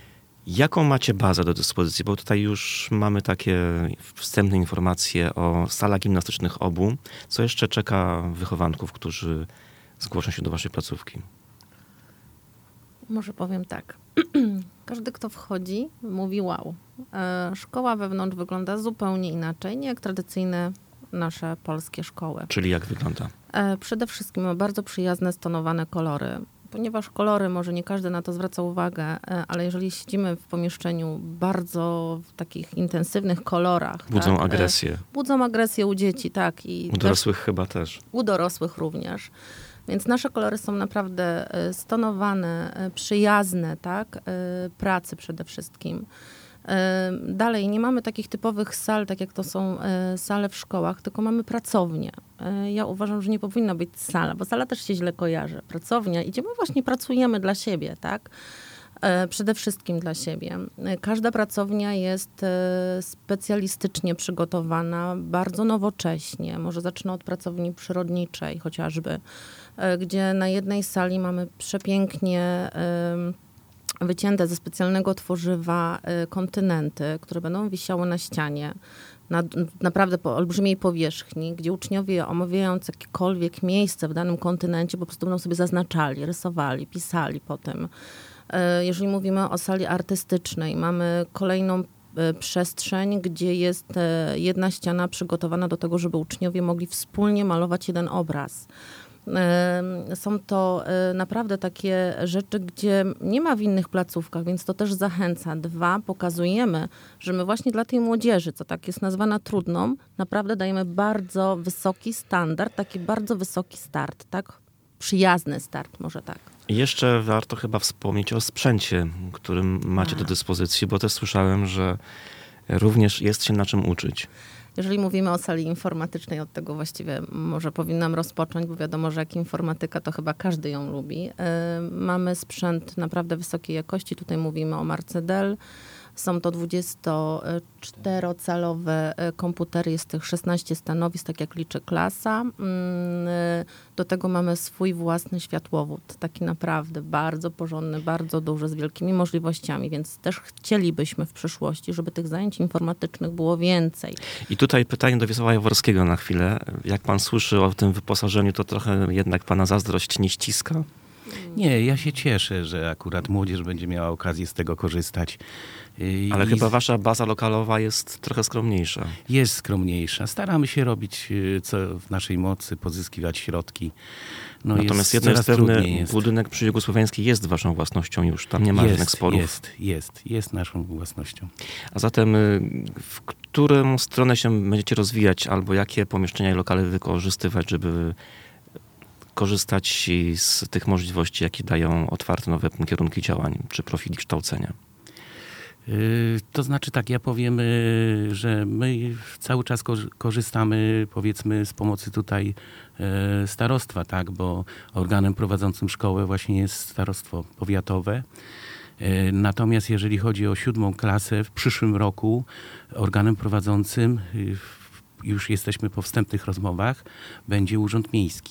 Jaką macie bazę do dyspozycji? Bo tutaj już mamy takie wstępne informacje o salach gimnastycznych obu. Co jeszcze czeka wychowanków, którzy zgłoszą się do waszej placówki? Może powiem tak. Każdy, kto wchodzi, mówi wow. E, szkoła wewnątrz wygląda zupełnie inaczej, nie jak tradycyjne nasze polskie szkoły. Czyli jak wygląda? E, przede wszystkim ma bardzo przyjazne, stonowane kolory. Ponieważ kolory, może nie każdy na to zwraca uwagę, e, ale jeżeli siedzimy w pomieszczeniu bardzo w takich intensywnych kolorach. Budzą tak, agresję. E, budzą agresję u dzieci, tak. I U dorosłych chyba też. U dorosłych również. Więc nasze kolory są naprawdę e, stonowane, e, przyjazne, tak, e, pracy przede wszystkim. E, Dalej, nie mamy takich typowych sal, tak jak to są e, sale w szkołach, tylko mamy pracownię. E, Ja uważam, że nie powinna być sala, bo sala też się źle kojarzy. Pracownia, idziemy właśnie, pracujemy dla siebie, tak? E, Przede wszystkim dla siebie. E, Każda pracownia jest e, specjalistycznie przygotowana, bardzo nowocześnie. Może zacznę od pracowni przyrodniczej chociażby, e, gdzie na jednej sali mamy przepięknie em, wycięte ze specjalnego tworzywa e, kontynenty, które będą wisiały na ścianie, na naprawdę po olbrzymiej powierzchni, gdzie uczniowie, omawiając jakiekolwiek miejsce w danym kontynencie, po prostu będą sobie zaznaczali, rysowali, pisali po tym. E, Jeżeli mówimy o sali artystycznej, mamy kolejną e, przestrzeń, gdzie jest e, jedna ściana przygotowana do tego, żeby uczniowie mogli wspólnie malować jeden obraz. E, Są to e, naprawdę takie rzeczy, gdzie nie ma w innych placówkach, więc to też zachęca. Dwa, pokazujemy, że my właśnie dla tej młodzieży, co tak jest nazwana trudną, naprawdę dajemy bardzo wysoki standard, taki bardzo wysoki start, tak? Przyjazny start, może tak. I jeszcze warto chyba wspomnieć o sprzęcie, którym macie do dyspozycji, bo też słyszałem, że również jest się na czym uczyć. Jeżeli mówimy o sali informatycznej, od tego właściwie może powinnam rozpocząć, bo wiadomo, że jak informatyka, to chyba każdy ją lubi. Yy, Mamy sprzęt naprawdę wysokiej jakości. Tutaj mówimy o marce Dell. Są to dwudziestoczterocalowe komputery, jest tych szesnaście stanowisk, tak jak liczy klasa. Do tego mamy swój własny światłowód, taki naprawdę bardzo porządny, bardzo duży, z wielkimi możliwościami, więc też chcielibyśmy w przyszłości, żeby tych zajęć informatycznych było więcej. I tutaj pytanie do Wiesława Jaworskiego na chwilę. Jak pan słyszy o tym wyposażeniu, to trochę jednak pana zazdrość nie ściska? Nie, ja się cieszę, że akurat młodzież będzie miała okazję z tego korzystać. I Ale chyba wasza baza lokalowa jest trochę skromniejsza. Jest skromniejsza. Staramy się robić co w naszej mocy, pozyskiwać środki. No Natomiast jest, jedno jest coraz pewne, trudniej jest. budynek przy Jugu Słowiańskiej jest waszą własnością już. Tam nie ma Jest, żadnych sporów. jest, jest, jest naszą własnością. A zatem y, w którą stronę się będziecie rozwijać albo jakie pomieszczenia i lokale wykorzystywać, żeby korzystać z tych możliwości, jakie dają otwarte nowe kierunki działań czy profili kształcenia? Yy, To znaczy tak, ja powiem, yy, że my cały czas korzy- korzystamy, powiedzmy, z pomocy tutaj yy, starostwa, tak, bo organem prowadzącym szkołę właśnie jest starostwo powiatowe. Yy, Natomiast jeżeli chodzi o siódmą klasę, w przyszłym roku organem prowadzącym, yy, już jesteśmy po wstępnych rozmowach, będzie Urząd Miejski.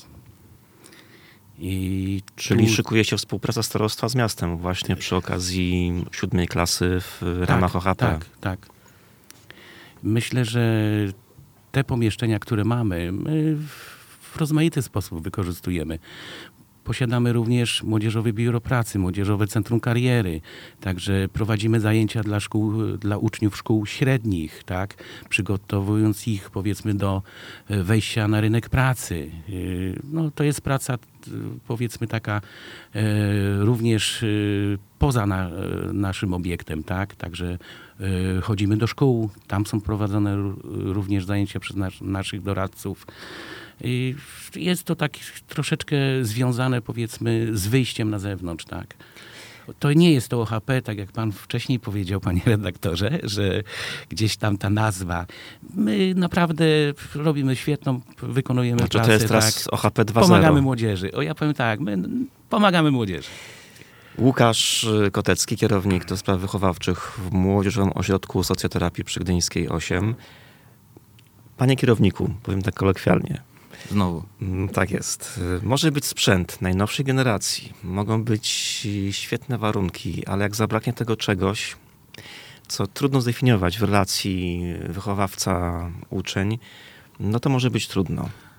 I Czyli tu- szykuje się współpraca starostwa z miastem właśnie przy okazji siódmej klasy w ramach tak, O H P. Tak, tak. Myślę, że te pomieszczenia, które mamy, my w rozmaity sposób wykorzystujemy. Posiadamy również Młodzieżowe Biuro Pracy, Młodzieżowe Centrum Kariery. Także prowadzimy zajęcia dla szkół, dla uczniów szkół średnich, tak? Przygotowując ich, powiedzmy, do wejścia na rynek pracy. No, to jest praca, powiedzmy, taka e, również e, poza na, e, naszym obiektem, tak? Także e, chodzimy do szkół, tam są prowadzone r- również zajęcia przez nas, naszych doradców. I jest to tak troszeczkę związane, powiedzmy, z wyjściem na zewnątrz, tak. To nie jest to O H P, tak jak pan wcześniej powiedział, panie redaktorze, że gdzieś tam ta nazwa. My naprawdę robimy świetną, wykonujemy Znaczy pracę, to jest teraz tak. O H P dwa Pomagamy zero. młodzieży. O, ja powiem tak, my pomagamy młodzieży. Łukasz Kotecki, kierownik do spraw wychowawczych w Młodzieżowym Ośrodku Socjoterapii przy Gdyńskiej osiem. Panie kierowniku, powiem tak kolokwialnie. Znowu. Mm, Tak jest. Y, Może być sprzęt najnowszej generacji. Mogą być y, świetne warunki, ale jak zabraknie tego czegoś, co trudno zdefiniować w relacji wychowawca-uczeń, no to może być trudno.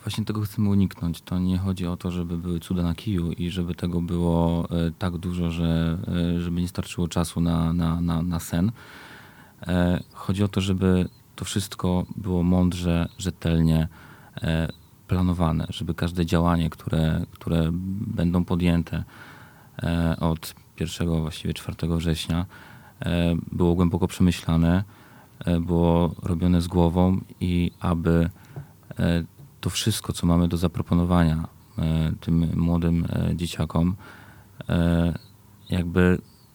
właśnie tego chcemy uniknąć. To nie chodzi o to, żeby były cuda na kiju i żeby tego było e, tak dużo, że e, żeby nie starczyło czasu na, na, na, na sen. E, chodzi o to, żeby to wszystko było mądrze, rzetelnie e, planowane, żeby każde działanie, które, które będą podjęte e, od pierwszego, właściwie czwartego września, e, było głęboko przemyślane, e, było robione z głową i aby e, to wszystko, co mamy do zaproponowania e, tym młodym e, dzieciakom, e, jakby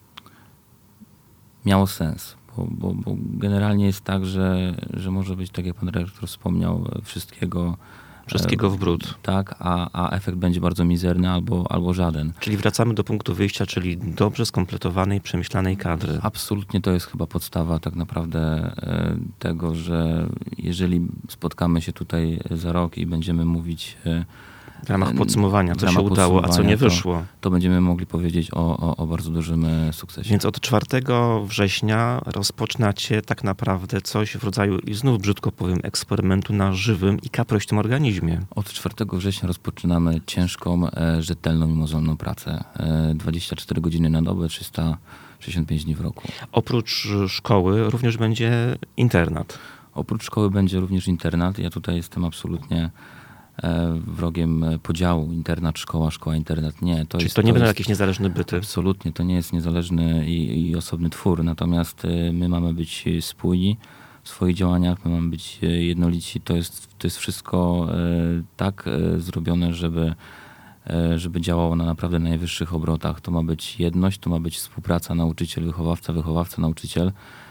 miało sens. Bo, bo, bo generalnie jest tak, że, że może być, tak jak pan dyrektor wspomniał, wszystkiego Wszystkiego w bród. tak, a, a efekt będzie bardzo mizerny albo, albo żaden. Czyli wracamy do punktu wyjścia, czyli dobrze skompletowanej, przemyślanej kadry. Absolutnie to jest chyba podstawa tak naprawdę e, tego, że jeżeli spotkamy się tutaj za rok i będziemy mówić e, W ramach podsumowania, w co ramach się udało, a co nie podsumowania, to- wyszło. to będziemy mogli powiedzieć o, o, o bardzo dużym e, sukcesie. Więc od czwartego września rozpoczynacie tak naprawdę coś w rodzaju, i znów brzydko powiem, eksperymentu na żywym i kaprośnym organizmie. Od czwartego września rozpoczynamy ciężką, e, rzetelną i mozolną pracę. E, dwadzieścia cztery godziny na dobę, trzysta sześćdziesiąt pięć dni w roku. Oprócz szkoły również będzie internat. Oprócz szkoły będzie również internat. Ja tutaj jestem absolutnie e, wrogiem podziału internat, szkoła, szkoła, internat. Nie, to Czyli jest, to nie będą jest, jakieś niezależne byty. Absolutnie, to nie jest niezależny i, i osobny twór. Natomiast e, my mamy być spójni w swoich działaniach, my mamy być e, jednolici. To jest, to jest wszystko e, tak e, zrobione, żeby, e, żeby działało na naprawdę najwyższych obrotach. To ma być jedność, to ma być współpraca nauczyciel-wychowawca, wychowawca-nauczyciel.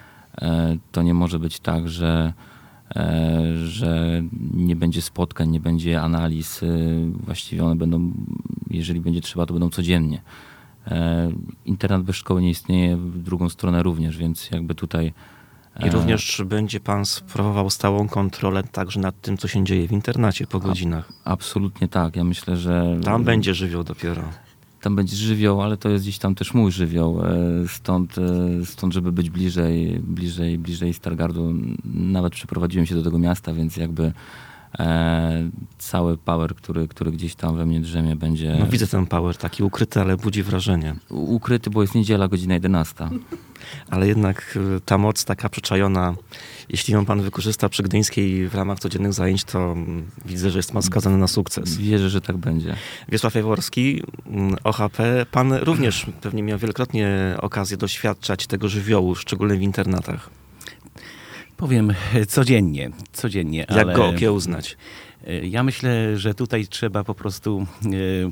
E, to nie może być tak, że e, że nie będzie spotkań, nie będzie analiz. e, Właściwie one będą, jeżeli będzie trzeba, to będą codziennie. E, Internat bez szkoły nie istnieje, w drugą stronę również, więc jakby tutaj... I również będzie pan sprawował stałą kontrolę także nad tym, co się dzieje w internacie po godzinach. Absolutnie tak. Ja myślę, że... Tam będzie żywioł dopiero. Tam będzie żywioł, ale to jest gdzieś tam też mój żywioł. e, Stąd, e, stąd żeby być bliżej, bliżej, bliżej Stargardu. Nawet przeprowadziłem się do tego miasta, więc jakby e, cały power, który, który gdzieś tam we mnie drzemie, będzie No widzę ten power taki ukryty, ale budzi wrażenie. u- ukryty, bo jest niedziela, godzina jedenasta. Ale jednak y, ta moc taka przyczajona, jeśli ją pan wykorzysta przy Gdyńskiej w ramach codziennych zajęć, to mm, widzę, że jest pan skazany na sukces. Wierzę, że tak będzie. Wiesław Jaworski, mm, O H P. Pan również pewnie miał wielokrotnie okazję doświadczać tego żywiołu, szczególnie w internatach. Powiem e, codziennie, codziennie, Jak ale go okiełznać? e, ja myślę, że tutaj trzeba po prostu e,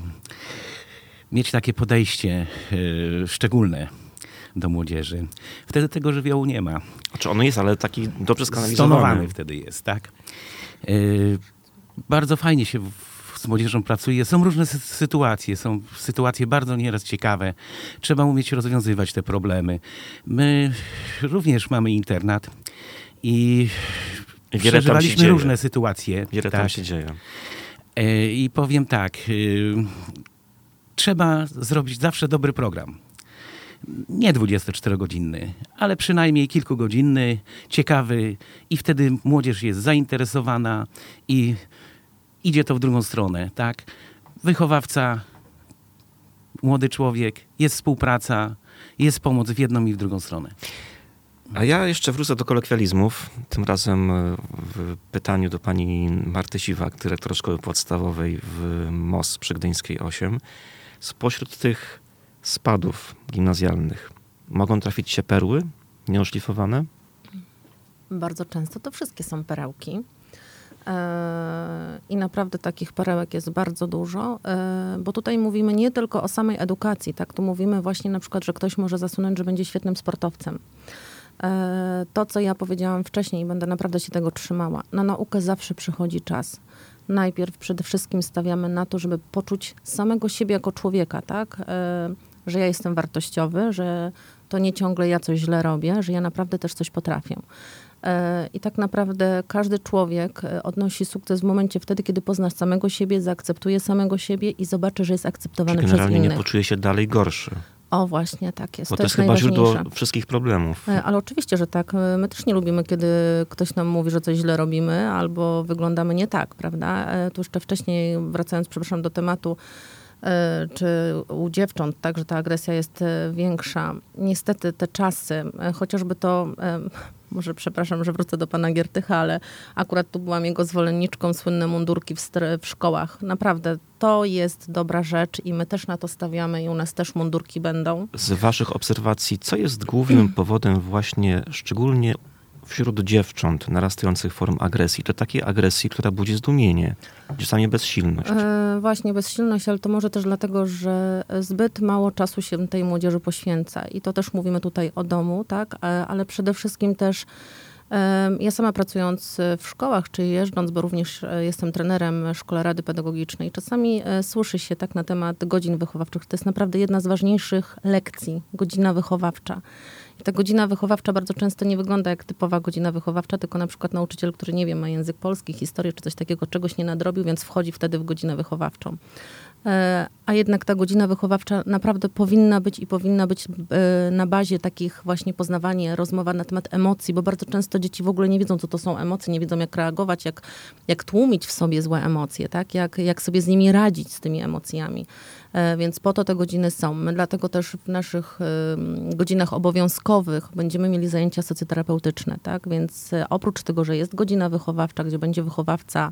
mieć takie podejście e, szczególne do młodzieży. Wtedy tego żywiołu nie ma. Znaczy ono jest, ale taki dobrze skanalizowany. Stonowany wtedy jest, tak? E, bardzo fajnie się w, z młodzieżą pracuje. Są różne sy- sytuacje, są sytuacje bardzo nieraz ciekawe. Trzeba umieć rozwiązywać te problemy. My również mamy internat i I wiele tam się przeżywaliśmy dzieje. różne sytuacje. Wiele tak. tam się dzieje. E, I powiem tak, y, trzeba zrobić zawsze dobry program. Nie dwudziestoczterogodzinny, ale przynajmniej kilkugodzinny, ciekawy i wtedy młodzież jest zainteresowana i idzie to w drugą stronę, tak? Wychowawca, młody człowiek, jest współpraca, jest pomoc w jedną i w drugą stronę. A ja jeszcze wrócę do kolokwializmów. Tym razem w pytaniu do pani Marty Siwak, dyrektor szkoły podstawowej w M O S przy Gdyńskiej osiem. Spośród tych spadów gimnazjalnych mogą trafić się perły nieoszlifowane? Bardzo często to wszystkie są perełki. E, I naprawdę takich perełek jest bardzo dużo, e, bo tutaj mówimy nie tylko o samej edukacji, tak? Tu mówimy właśnie na przykład, że ktoś może zasunąć, że będzie świetnym sportowcem. E, To, co ja powiedziałam wcześniej i będę naprawdę się tego trzymała. Na naukę zawsze przychodzi czas. Najpierw przede wszystkim stawiamy na to, żeby poczuć samego siebie jako człowieka, tak? E, Że ja jestem wartościowy, że to nie ciągle ja coś źle robię, że ja naprawdę też coś potrafię. E, I tak naprawdę każdy człowiek e, odnosi sukces w momencie wtedy, kiedy pozna samego siebie, zaakceptuje samego siebie i zobaczy, że jest akceptowany Czy przez generalnie innych. nie poczuje się dalej gorszy? O właśnie, tak jest. Bo to, to jest jest chyba źródło najważniejsze. wszystkich problemów. E, Ale oczywiście, że tak. E, My też nie lubimy, kiedy ktoś nam mówi, że coś źle robimy albo wyglądamy nie tak, prawda? E, Tu jeszcze wcześniej, wracając, przepraszam, do tematu, e, czy u dziewcząt, tak, że ta agresja jest e, większa. Niestety te czasy, e, chociażby to, e, może przepraszam, że wrócę do pana Giertycha, ale akurat tu byłam jego zwolenniczką, słynne mundurki w, str- w szkołach. Naprawdę, to jest dobra rzecz i my też na to stawiamy i u nas też mundurki będą. Z waszych obserwacji, co jest głównym powodem właśnie, szczególnie wśród dziewcząt, narastających form agresji? To takiej agresji, która budzi zdumienie, czasami bezsilność. E, właśnie, bezsilność, ale to może też dlatego, że zbyt mało czasu się tej młodzieży poświęca. I to też mówimy tutaj o domu, tak? E, ale przede wszystkim też e, ja sama pracując w szkołach, czy jeżdżąc, bo również e, jestem trenerem Szkoły Rady Pedagogicznej, czasami e, słyszy się tak na temat godzin wychowawczych. To jest naprawdę jedna z ważniejszych lekcji, godzina wychowawcza. I ta godzina wychowawcza bardzo często nie wygląda jak typowa godzina wychowawcza, tylko na przykład nauczyciel, który nie wiem, ma język polski, historię czy coś takiego, czegoś nie nadrobił, więc wchodzi wtedy w godzinę wychowawczą. E, A jednak ta godzina wychowawcza naprawdę powinna być i powinna być e, na bazie takich właśnie poznawania, rozmowa na temat emocji, bo bardzo często dzieci w ogóle nie wiedzą, co to są emocje, nie wiedzą, jak reagować, jak, jak tłumić w sobie złe emocje, tak? jak, jak sobie z nimi radzić, z tymi emocjami. E, Więc po to te godziny są. My dlatego też w naszych e, godzinach obowiązkowych będziemy mieli zajęcia socjoterapeutyczne, tak? Więc e, oprócz tego, że jest godzina wychowawcza, gdzie będzie wychowawca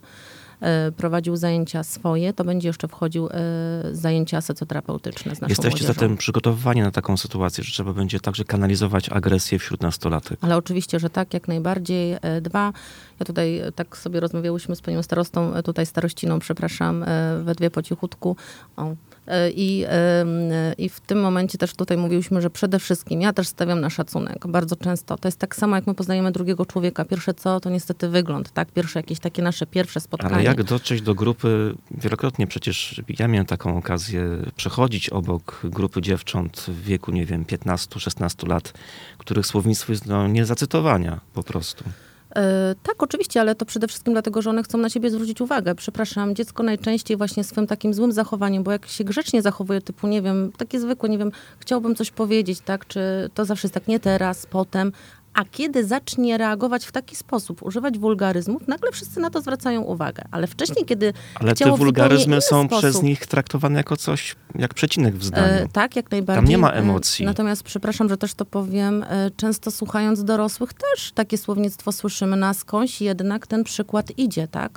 e, prowadził zajęcia swoje, to będzie jeszcze wchodził e, zajęcia socjoterapeutyczne z naszą Jesteście młodzieżą. zatem przygotowani na taką sytuację, że trzeba będzie także kanalizować agresję wśród nastolatek. Ale oczywiście, że tak, jak najbardziej. E, Dwa, ja tutaj e, tak sobie rozmawiałyśmy z panią starostą, e, tutaj starościną, przepraszam, e, we dwie po cichutku. O. E, I, e, I w tym momencie też tutaj mówiliśmy, że przede wszystkim ja też stawiam na szacunek. Bardzo często. To jest tak samo, jak my poznajemy drugiego człowieka. Pierwsze co, to niestety wygląd, tak? Pierwsze jakieś takie nasze pierwsze spotkanie. Ale jak dotrzeć do grupy, wielokrotnie przecież ja miałem taką okazję przechodzić obok grupy dziewcząt w wieku, nie wiem, piętnastu szesnastu lat, których słownictwo jest no, nie zacytowania po prostu. E, Tak, oczywiście, ale to przede wszystkim dlatego, że one chcą na siebie zwrócić uwagę. Przepraszam, dziecko najczęściej właśnie swym takim złym zachowaniem, bo jak się grzecznie zachowuje, typu, nie wiem, takie zwykłe, nie wiem, chciałbym coś powiedzieć, tak, czy to zawsze jest tak, nie teraz, potem, a kiedy zacznie reagować w taki sposób, używać wulgaryzmów, nagle wszyscy na to zwracają uwagę. Ale wcześniej, kiedy Ale te chciało w zupełnie wulgaryzmy inny są sposób, przez nich traktowane jako coś, jak przecinek w zdaniu. E, tak, jak najbardziej. Tam nie ma E, emocji. Natomiast, przepraszam, że też to powiem, e, często słuchając dorosłych też takie słownictwo słyszymy na skądś, jednak ten przykład idzie, tak?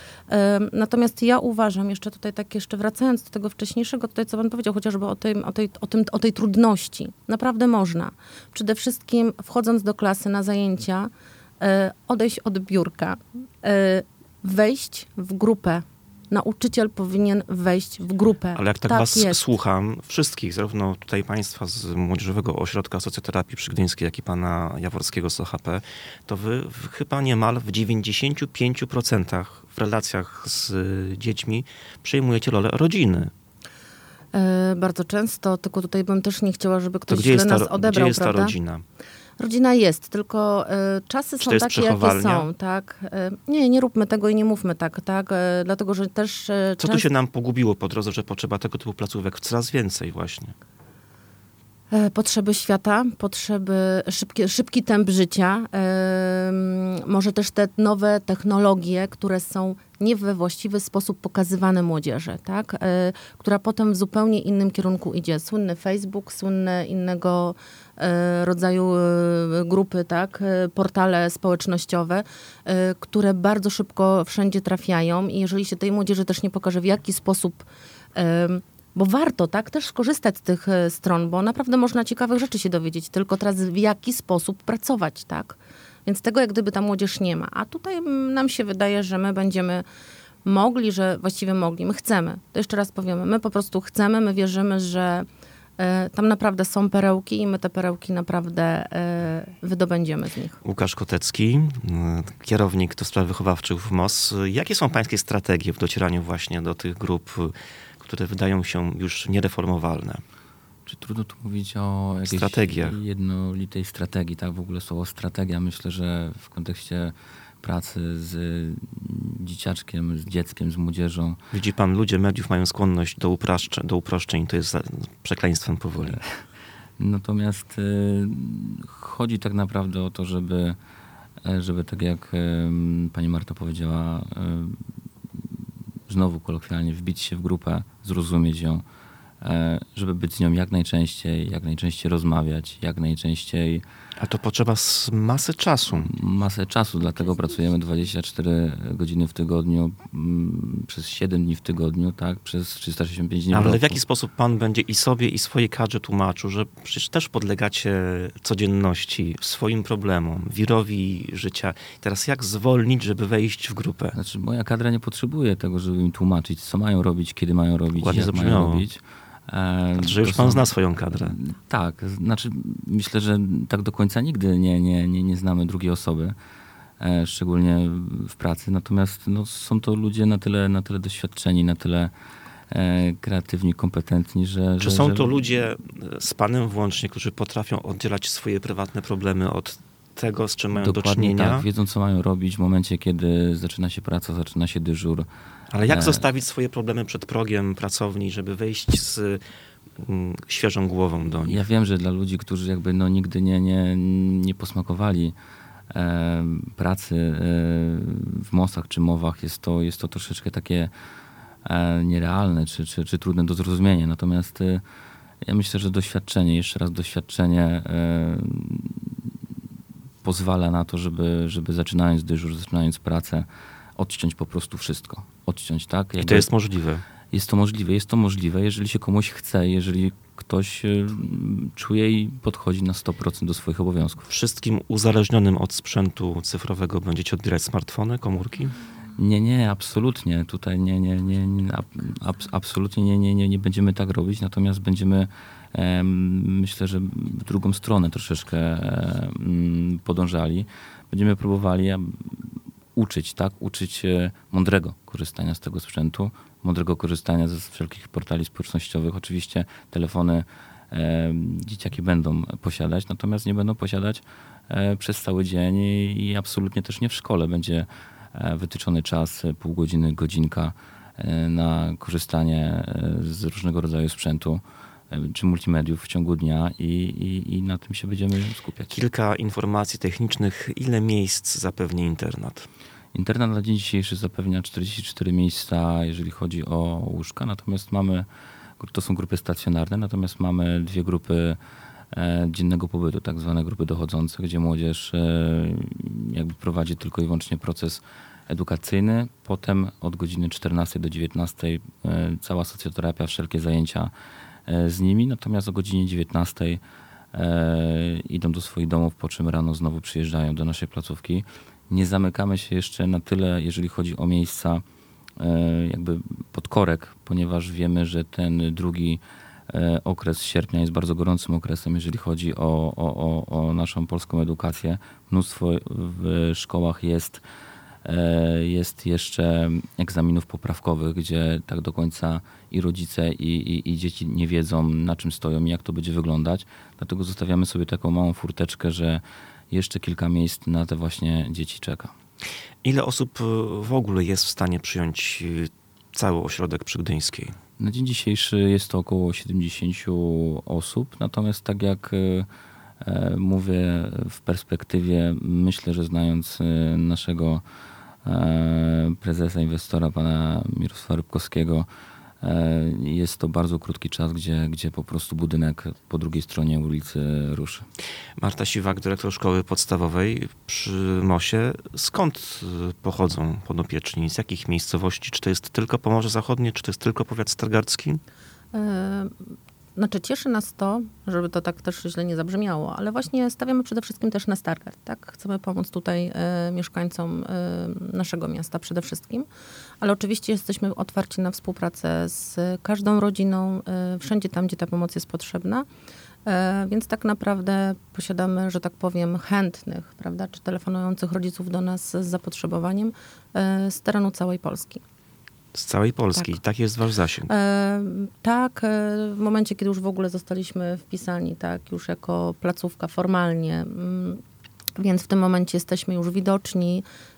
E, Natomiast ja uważam, jeszcze tutaj tak jeszcze wracając do tego wcześniejszego, tutaj co pan powiedział, chociażby o tej, o tej, o tym, o tej trudności. Naprawdę można. Przede wszystkim wchodząc do klasy na zajęcia, e, odejść od biurka, e, wejść w grupę. Nauczyciel powinien wejść w grupę. Ale jak tak, tak was jest. słucham, wszystkich, zarówno tutaj państwa z Młodzieżowego Ośrodka Socjoterapii przy Gdyńskiej, jak i pana Jaworskiego z O H P, to wy w, chyba niemal w dziewięćdziesięciu pięciu procentach w relacjach z dziećmi przejmujecie rolę rodziny. E, bardzo często, tylko tutaj bym też nie chciała, żeby To ktoś gdzie źle jest ta, nas ro- odebrał, gdzie jest ta prawda? rodzina? Rodzina jest, tylko e, czasy Czy są to jest takie, jakie przechowalnia? są, tak? E, nie, nie róbmy tego i nie mówmy tak, tak? E, dlatego, że też e, Co tu często- się nam pogubiło po drodze, że potrzeba tego typu placówek coraz więcej właśnie? E, Potrzeby świata, potrzeby, szybkie, szybki temp życia, em, może też te nowe technologie, które są nie we właściwy sposób pokazywane młodzieży, tak? E, która potem w zupełnie innym kierunku idzie. Słynny Facebook, słynne innego e, rodzaju e, grupy, tak? E, portale społecznościowe, e, które bardzo szybko wszędzie trafiają i jeżeli się tej młodzieży też nie pokaże, w jaki sposób em, bo warto, tak, też skorzystać z tych e, stron, bo naprawdę można ciekawych rzeczy się dowiedzieć, tylko teraz w jaki sposób pracować, tak? Więc tego jak gdyby ta młodzież nie ma. A tutaj mm, nam się wydaje, że my będziemy mogli, że właściwie mogli, my chcemy. To jeszcze raz powiemy, my po prostu chcemy, my wierzymy, że e, tam naprawdę są perełki i my te perełki naprawdę e, wydobędziemy z nich. Łukasz Kotecki, y, kierownik do spraw wychowawczych w M O S. Jakie są pańskie strategie w docieraniu właśnie do tych grup, które wydają się już niereformowalne? Czy trudno tu mówić o jakiejś Strategiach. jednolitej strategii, tak? W ogóle słowo strategia myślę, że w kontekście pracy z dzieciaczkiem, z dzieckiem, z młodzieżą. Widzi pan, ludzie mediów mają skłonność do, upraszcze, do uproszczeń, to jest przekleństwem powoli. Natomiast y, chodzi tak naprawdę o to, żeby, żeby tak jak y, pani Marta powiedziała, y, znowu kolokwialnie wbić się w grupę, zrozumieć ją, y, żeby być z nią jak najczęściej, jak najczęściej rozmawiać, jak najczęściej. A to potrzeba z masy czasu. Masę czasu, dlatego pracujemy dwadzieścia cztery godziny w tygodniu, mm, przez siedem dni w tygodniu, tak, przez trzysta sześćdziesiąt pięć dni w roku. Ale w jaki sposób pan będzie i sobie, i swojej kadrze tłumaczył, że przecież też podlegacie codzienności, swoim problemom, wirowi życia. Teraz jak zwolnić, żeby wejść w grupę? Znaczy, moja kadra nie potrzebuje tego, żeby im tłumaczyć, co mają robić, kiedy mają robić, Ładnie jak zabrzmiało. mają robić. E, Znaczy, że już to pan są- zna swoją kadrę. Tak, znaczy myślę, że tak do końca nigdy nie, nie, nie, nie znamy drugiej osoby, e, szczególnie w pracy. Natomiast no, są to ludzie na tyle, na tyle doświadczeni, na tyle e, kreatywni, kompetentni, że... Czy że, są że, to ludzie z panem włącznie, którzy potrafią oddzielać swoje prywatne problemy od tego, z czym mają do Dokładnie czynienia? tak, wiedzą co mają robić w momencie, kiedy zaczyna się praca, zaczyna się dyżur. Ale jak E, zostawić swoje problemy przed progiem pracowni, żeby wejść z mm, świeżą głową do nich? Ja wiem, że dla ludzi, którzy jakby no nigdy nie, nie, nie posmakowali e, pracy e, w mosach czy mowach, jest to, jest to troszeczkę takie e, nierealne czy, czy, czy trudne do zrozumienia. Natomiast e, ja myślę, że doświadczenie, jeszcze raz doświadczenie e, pozwala na to, żeby, żeby zaczynając dyżur, zaczynając pracę, odciąć po prostu wszystko. Odciąć, tak? I Jakby- to jest możliwe. Jest to możliwe, jest to możliwe, jeżeli się komuś chce, jeżeli ktoś y, czuje i podchodzi na sto procent do swoich obowiązków. Wszystkim uzależnionym od sprzętu cyfrowego będziecie odbierać smartfony, komórki? Nie, nie, absolutnie. Tutaj nie, nie, nie, nie ab, ab, absolutnie nie, nie, nie, nie będziemy tak robić, natomiast będziemy em, myślę, że w drugą stronę troszeczkę em, podążali. Będziemy próbowali em, uczyć, tak? Uczyć e, mądrego korzystania z tego sprzętu, mądrego korzystania ze wszelkich portali społecznościowych. Oczywiście telefony e, dzieciaki będą posiadać, natomiast nie będą posiadać e, przez cały dzień i, i absolutnie też nie w szkole. Będzie e, wytyczony czas, e, pół godziny, godzinka e, na korzystanie e, z różnego rodzaju sprzętu e, czy multimediów w ciągu dnia i, i, i na tym się będziemy skupiać. Kilka informacji technicznych. Ile miejsc zapewni internat? Internat na dzień dzisiejszy zapewnia czterdzieści cztery miejsca, jeżeli chodzi o łóżka, natomiast mamy, to są grupy stacjonarne, natomiast mamy dwie grupy e, dziennego pobytu, tak zwane grupy dochodzące, gdzie młodzież e, jakby prowadzi tylko i wyłącznie proces edukacyjny. Potem od godziny czternastej do dziewiętnastej e, cała socjoterapia, wszelkie zajęcia e, z nimi, natomiast o godzinie dziewiętnastej e, idą do swoich domów, po czym rano znowu przyjeżdżają do naszej placówki. Nie zamykamy się jeszcze na tyle, jeżeli chodzi o miejsca e, jakby podkorek, ponieważ wiemy, że ten drugi e, okres sierpnia jest bardzo gorącym okresem, jeżeli chodzi o, o, o, o naszą polską edukację. Mnóstwo w szkołach jest, e, jest jeszcze egzaminów poprawkowych, gdzie tak do końca i rodzice, i, i, i dzieci nie wiedzą, na czym stoją i jak to będzie wyglądać. Dlatego zostawiamy sobie taką małą furteczkę, że jeszcze kilka miejsc na te właśnie dzieci czeka. Ile osób w ogóle jest w stanie przyjąć cały ośrodek przy Gdyńskiej? Na dzień dzisiejszy jest to około siedemdziesiąt osób, natomiast tak jak e, mówię w perspektywie, myślę, że znając e, naszego e, prezesa, inwestora, pana Mirosława Rybkowskiego, e, jest to bardzo krótki czas, gdzie, gdzie po prostu budynek po drugiej stronie ulicy ruszy. Marta Siwak, dyrektor szkoły podstawowej przy Mosie. Skąd pochodzą podopieczni? Z jakich miejscowości? Czy to jest tylko Pomorze Zachodnie? Czy to jest tylko powiat stargardzki? E, Znaczy cieszy nas to, żeby to tak też źle nie zabrzmiało, ale właśnie stawiamy przede wszystkim też na Stargard, tak? Chcemy pomóc tutaj e, mieszkańcom e, naszego miasta przede wszystkim, ale oczywiście jesteśmy otwarci na współpracę z każdą rodziną, e, wszędzie tam, gdzie ta pomoc jest potrzebna. E, Więc tak naprawdę posiadamy, że tak powiem, chętnych, prawda, czy telefonujących rodziców do nas z zapotrzebowaniem e, z terenu całej Polski. Z całej Polski. Tak. Taki jest wasz zasięg. E, tak, e, w momencie, kiedy już w ogóle zostaliśmy wpisani, tak, już jako placówka formalnie, mm, więc w tym momencie jesteśmy już widoczni,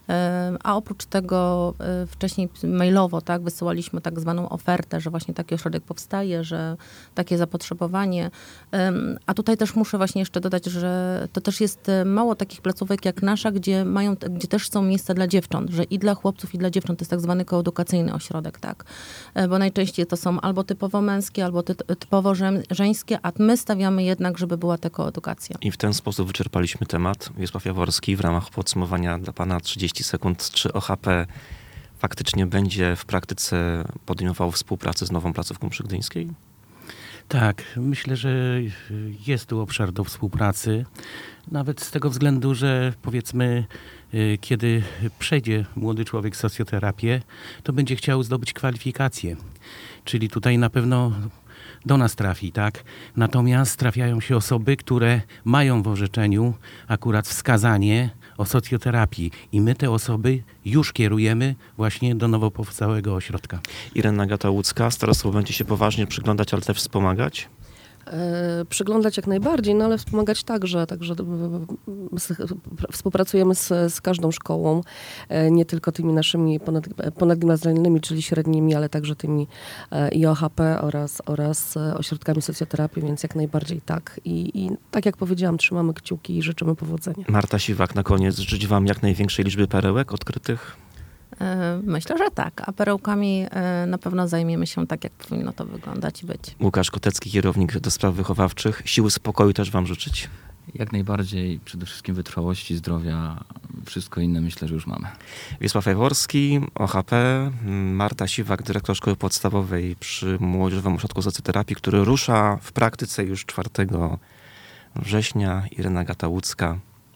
A oprócz tego wcześniej mailowo, tak, wysyłaliśmy tak zwaną ofertę, że właśnie taki ośrodek powstaje, że takie zapotrzebowanie. A tutaj też muszę właśnie jeszcze dodać, że to też jest mało takich placówek jak nasza, gdzie mają, gdzie też są miejsca dla dziewcząt, że i dla chłopców, i dla dziewcząt to jest tak zwany koedukacyjny ośrodek, tak. Bo najczęściej to są albo typowo męskie, albo ty, typowo żeńskie, a my stawiamy jednak, żeby była ta koedukacja. I w ten sposób wyczerpaliśmy temat. Wiesław Jaworski, w ramach podsumowania dla pana trzydzieści sekund, czy O H P faktycznie będzie w praktyce podejmował współpracę z nową placówką przy Gdyńskiej? Tak, myślę, że jest tu obszar do współpracy. Nawet z tego względu, że powiedzmy, kiedy przejdzie młody człowiek socjoterapię, to będzie chciał zdobyć kwalifikacje. Czyli tutaj na pewno do nas trafi, tak? Natomiast trafiają się osoby, które mają w orzeczeniu akurat wskazanie o socjoterapii i my te osoby już kierujemy właśnie do nowo powstałego ośrodka. Irena Gata-Łódzka, starostwo będzie się poważnie przyglądać, ale też wspomagać? E, przyglądać jak najbardziej, no ale wspomagać także. Także współpracujemy z, z każdą szkołą, e, nie tylko tymi naszymi ponad, ponadgimnazjalnymi, czyli średnimi, ale także tymi e, i O H P oraz, oraz ośrodkami socjoterapii, więc jak najbardziej tak. I, I tak jak powiedziałam, trzymamy kciuki i życzymy powodzenia. Marta Siwak, na koniec życzę wam jak największej liczby perełek odkrytych. Myślę, że tak, a perełkami na pewno zajmiemy się tak, jak powinno to wyglądać i być. Łukasz Kotecki, kierownik do spraw wychowawczych. Siły spokoju też wam życzyć? Jak najbardziej, przede wszystkim wytrwałości, zdrowia, wszystko inne myślę, że już mamy. Wiesław Jaworski, O H P, Marta Siwak, dyrektor szkoły podstawowej przy Młodzieżowym Ośrodku Socjoterapii, który rusza w praktyce już czwartego września. Irena Gata-Łódzka,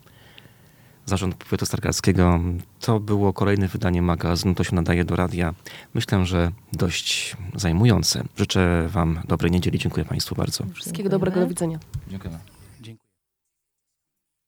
Zarząd Powiatu Stargardzkiego. To było kolejne wydanie magazynu To się nadaje do radia. Myślę, że dość zajmujące. Życzę wam dobrej niedzieli. Dziękuję państwu bardzo. Wszystkiego dobrego, do widzenia. Dziękujemy.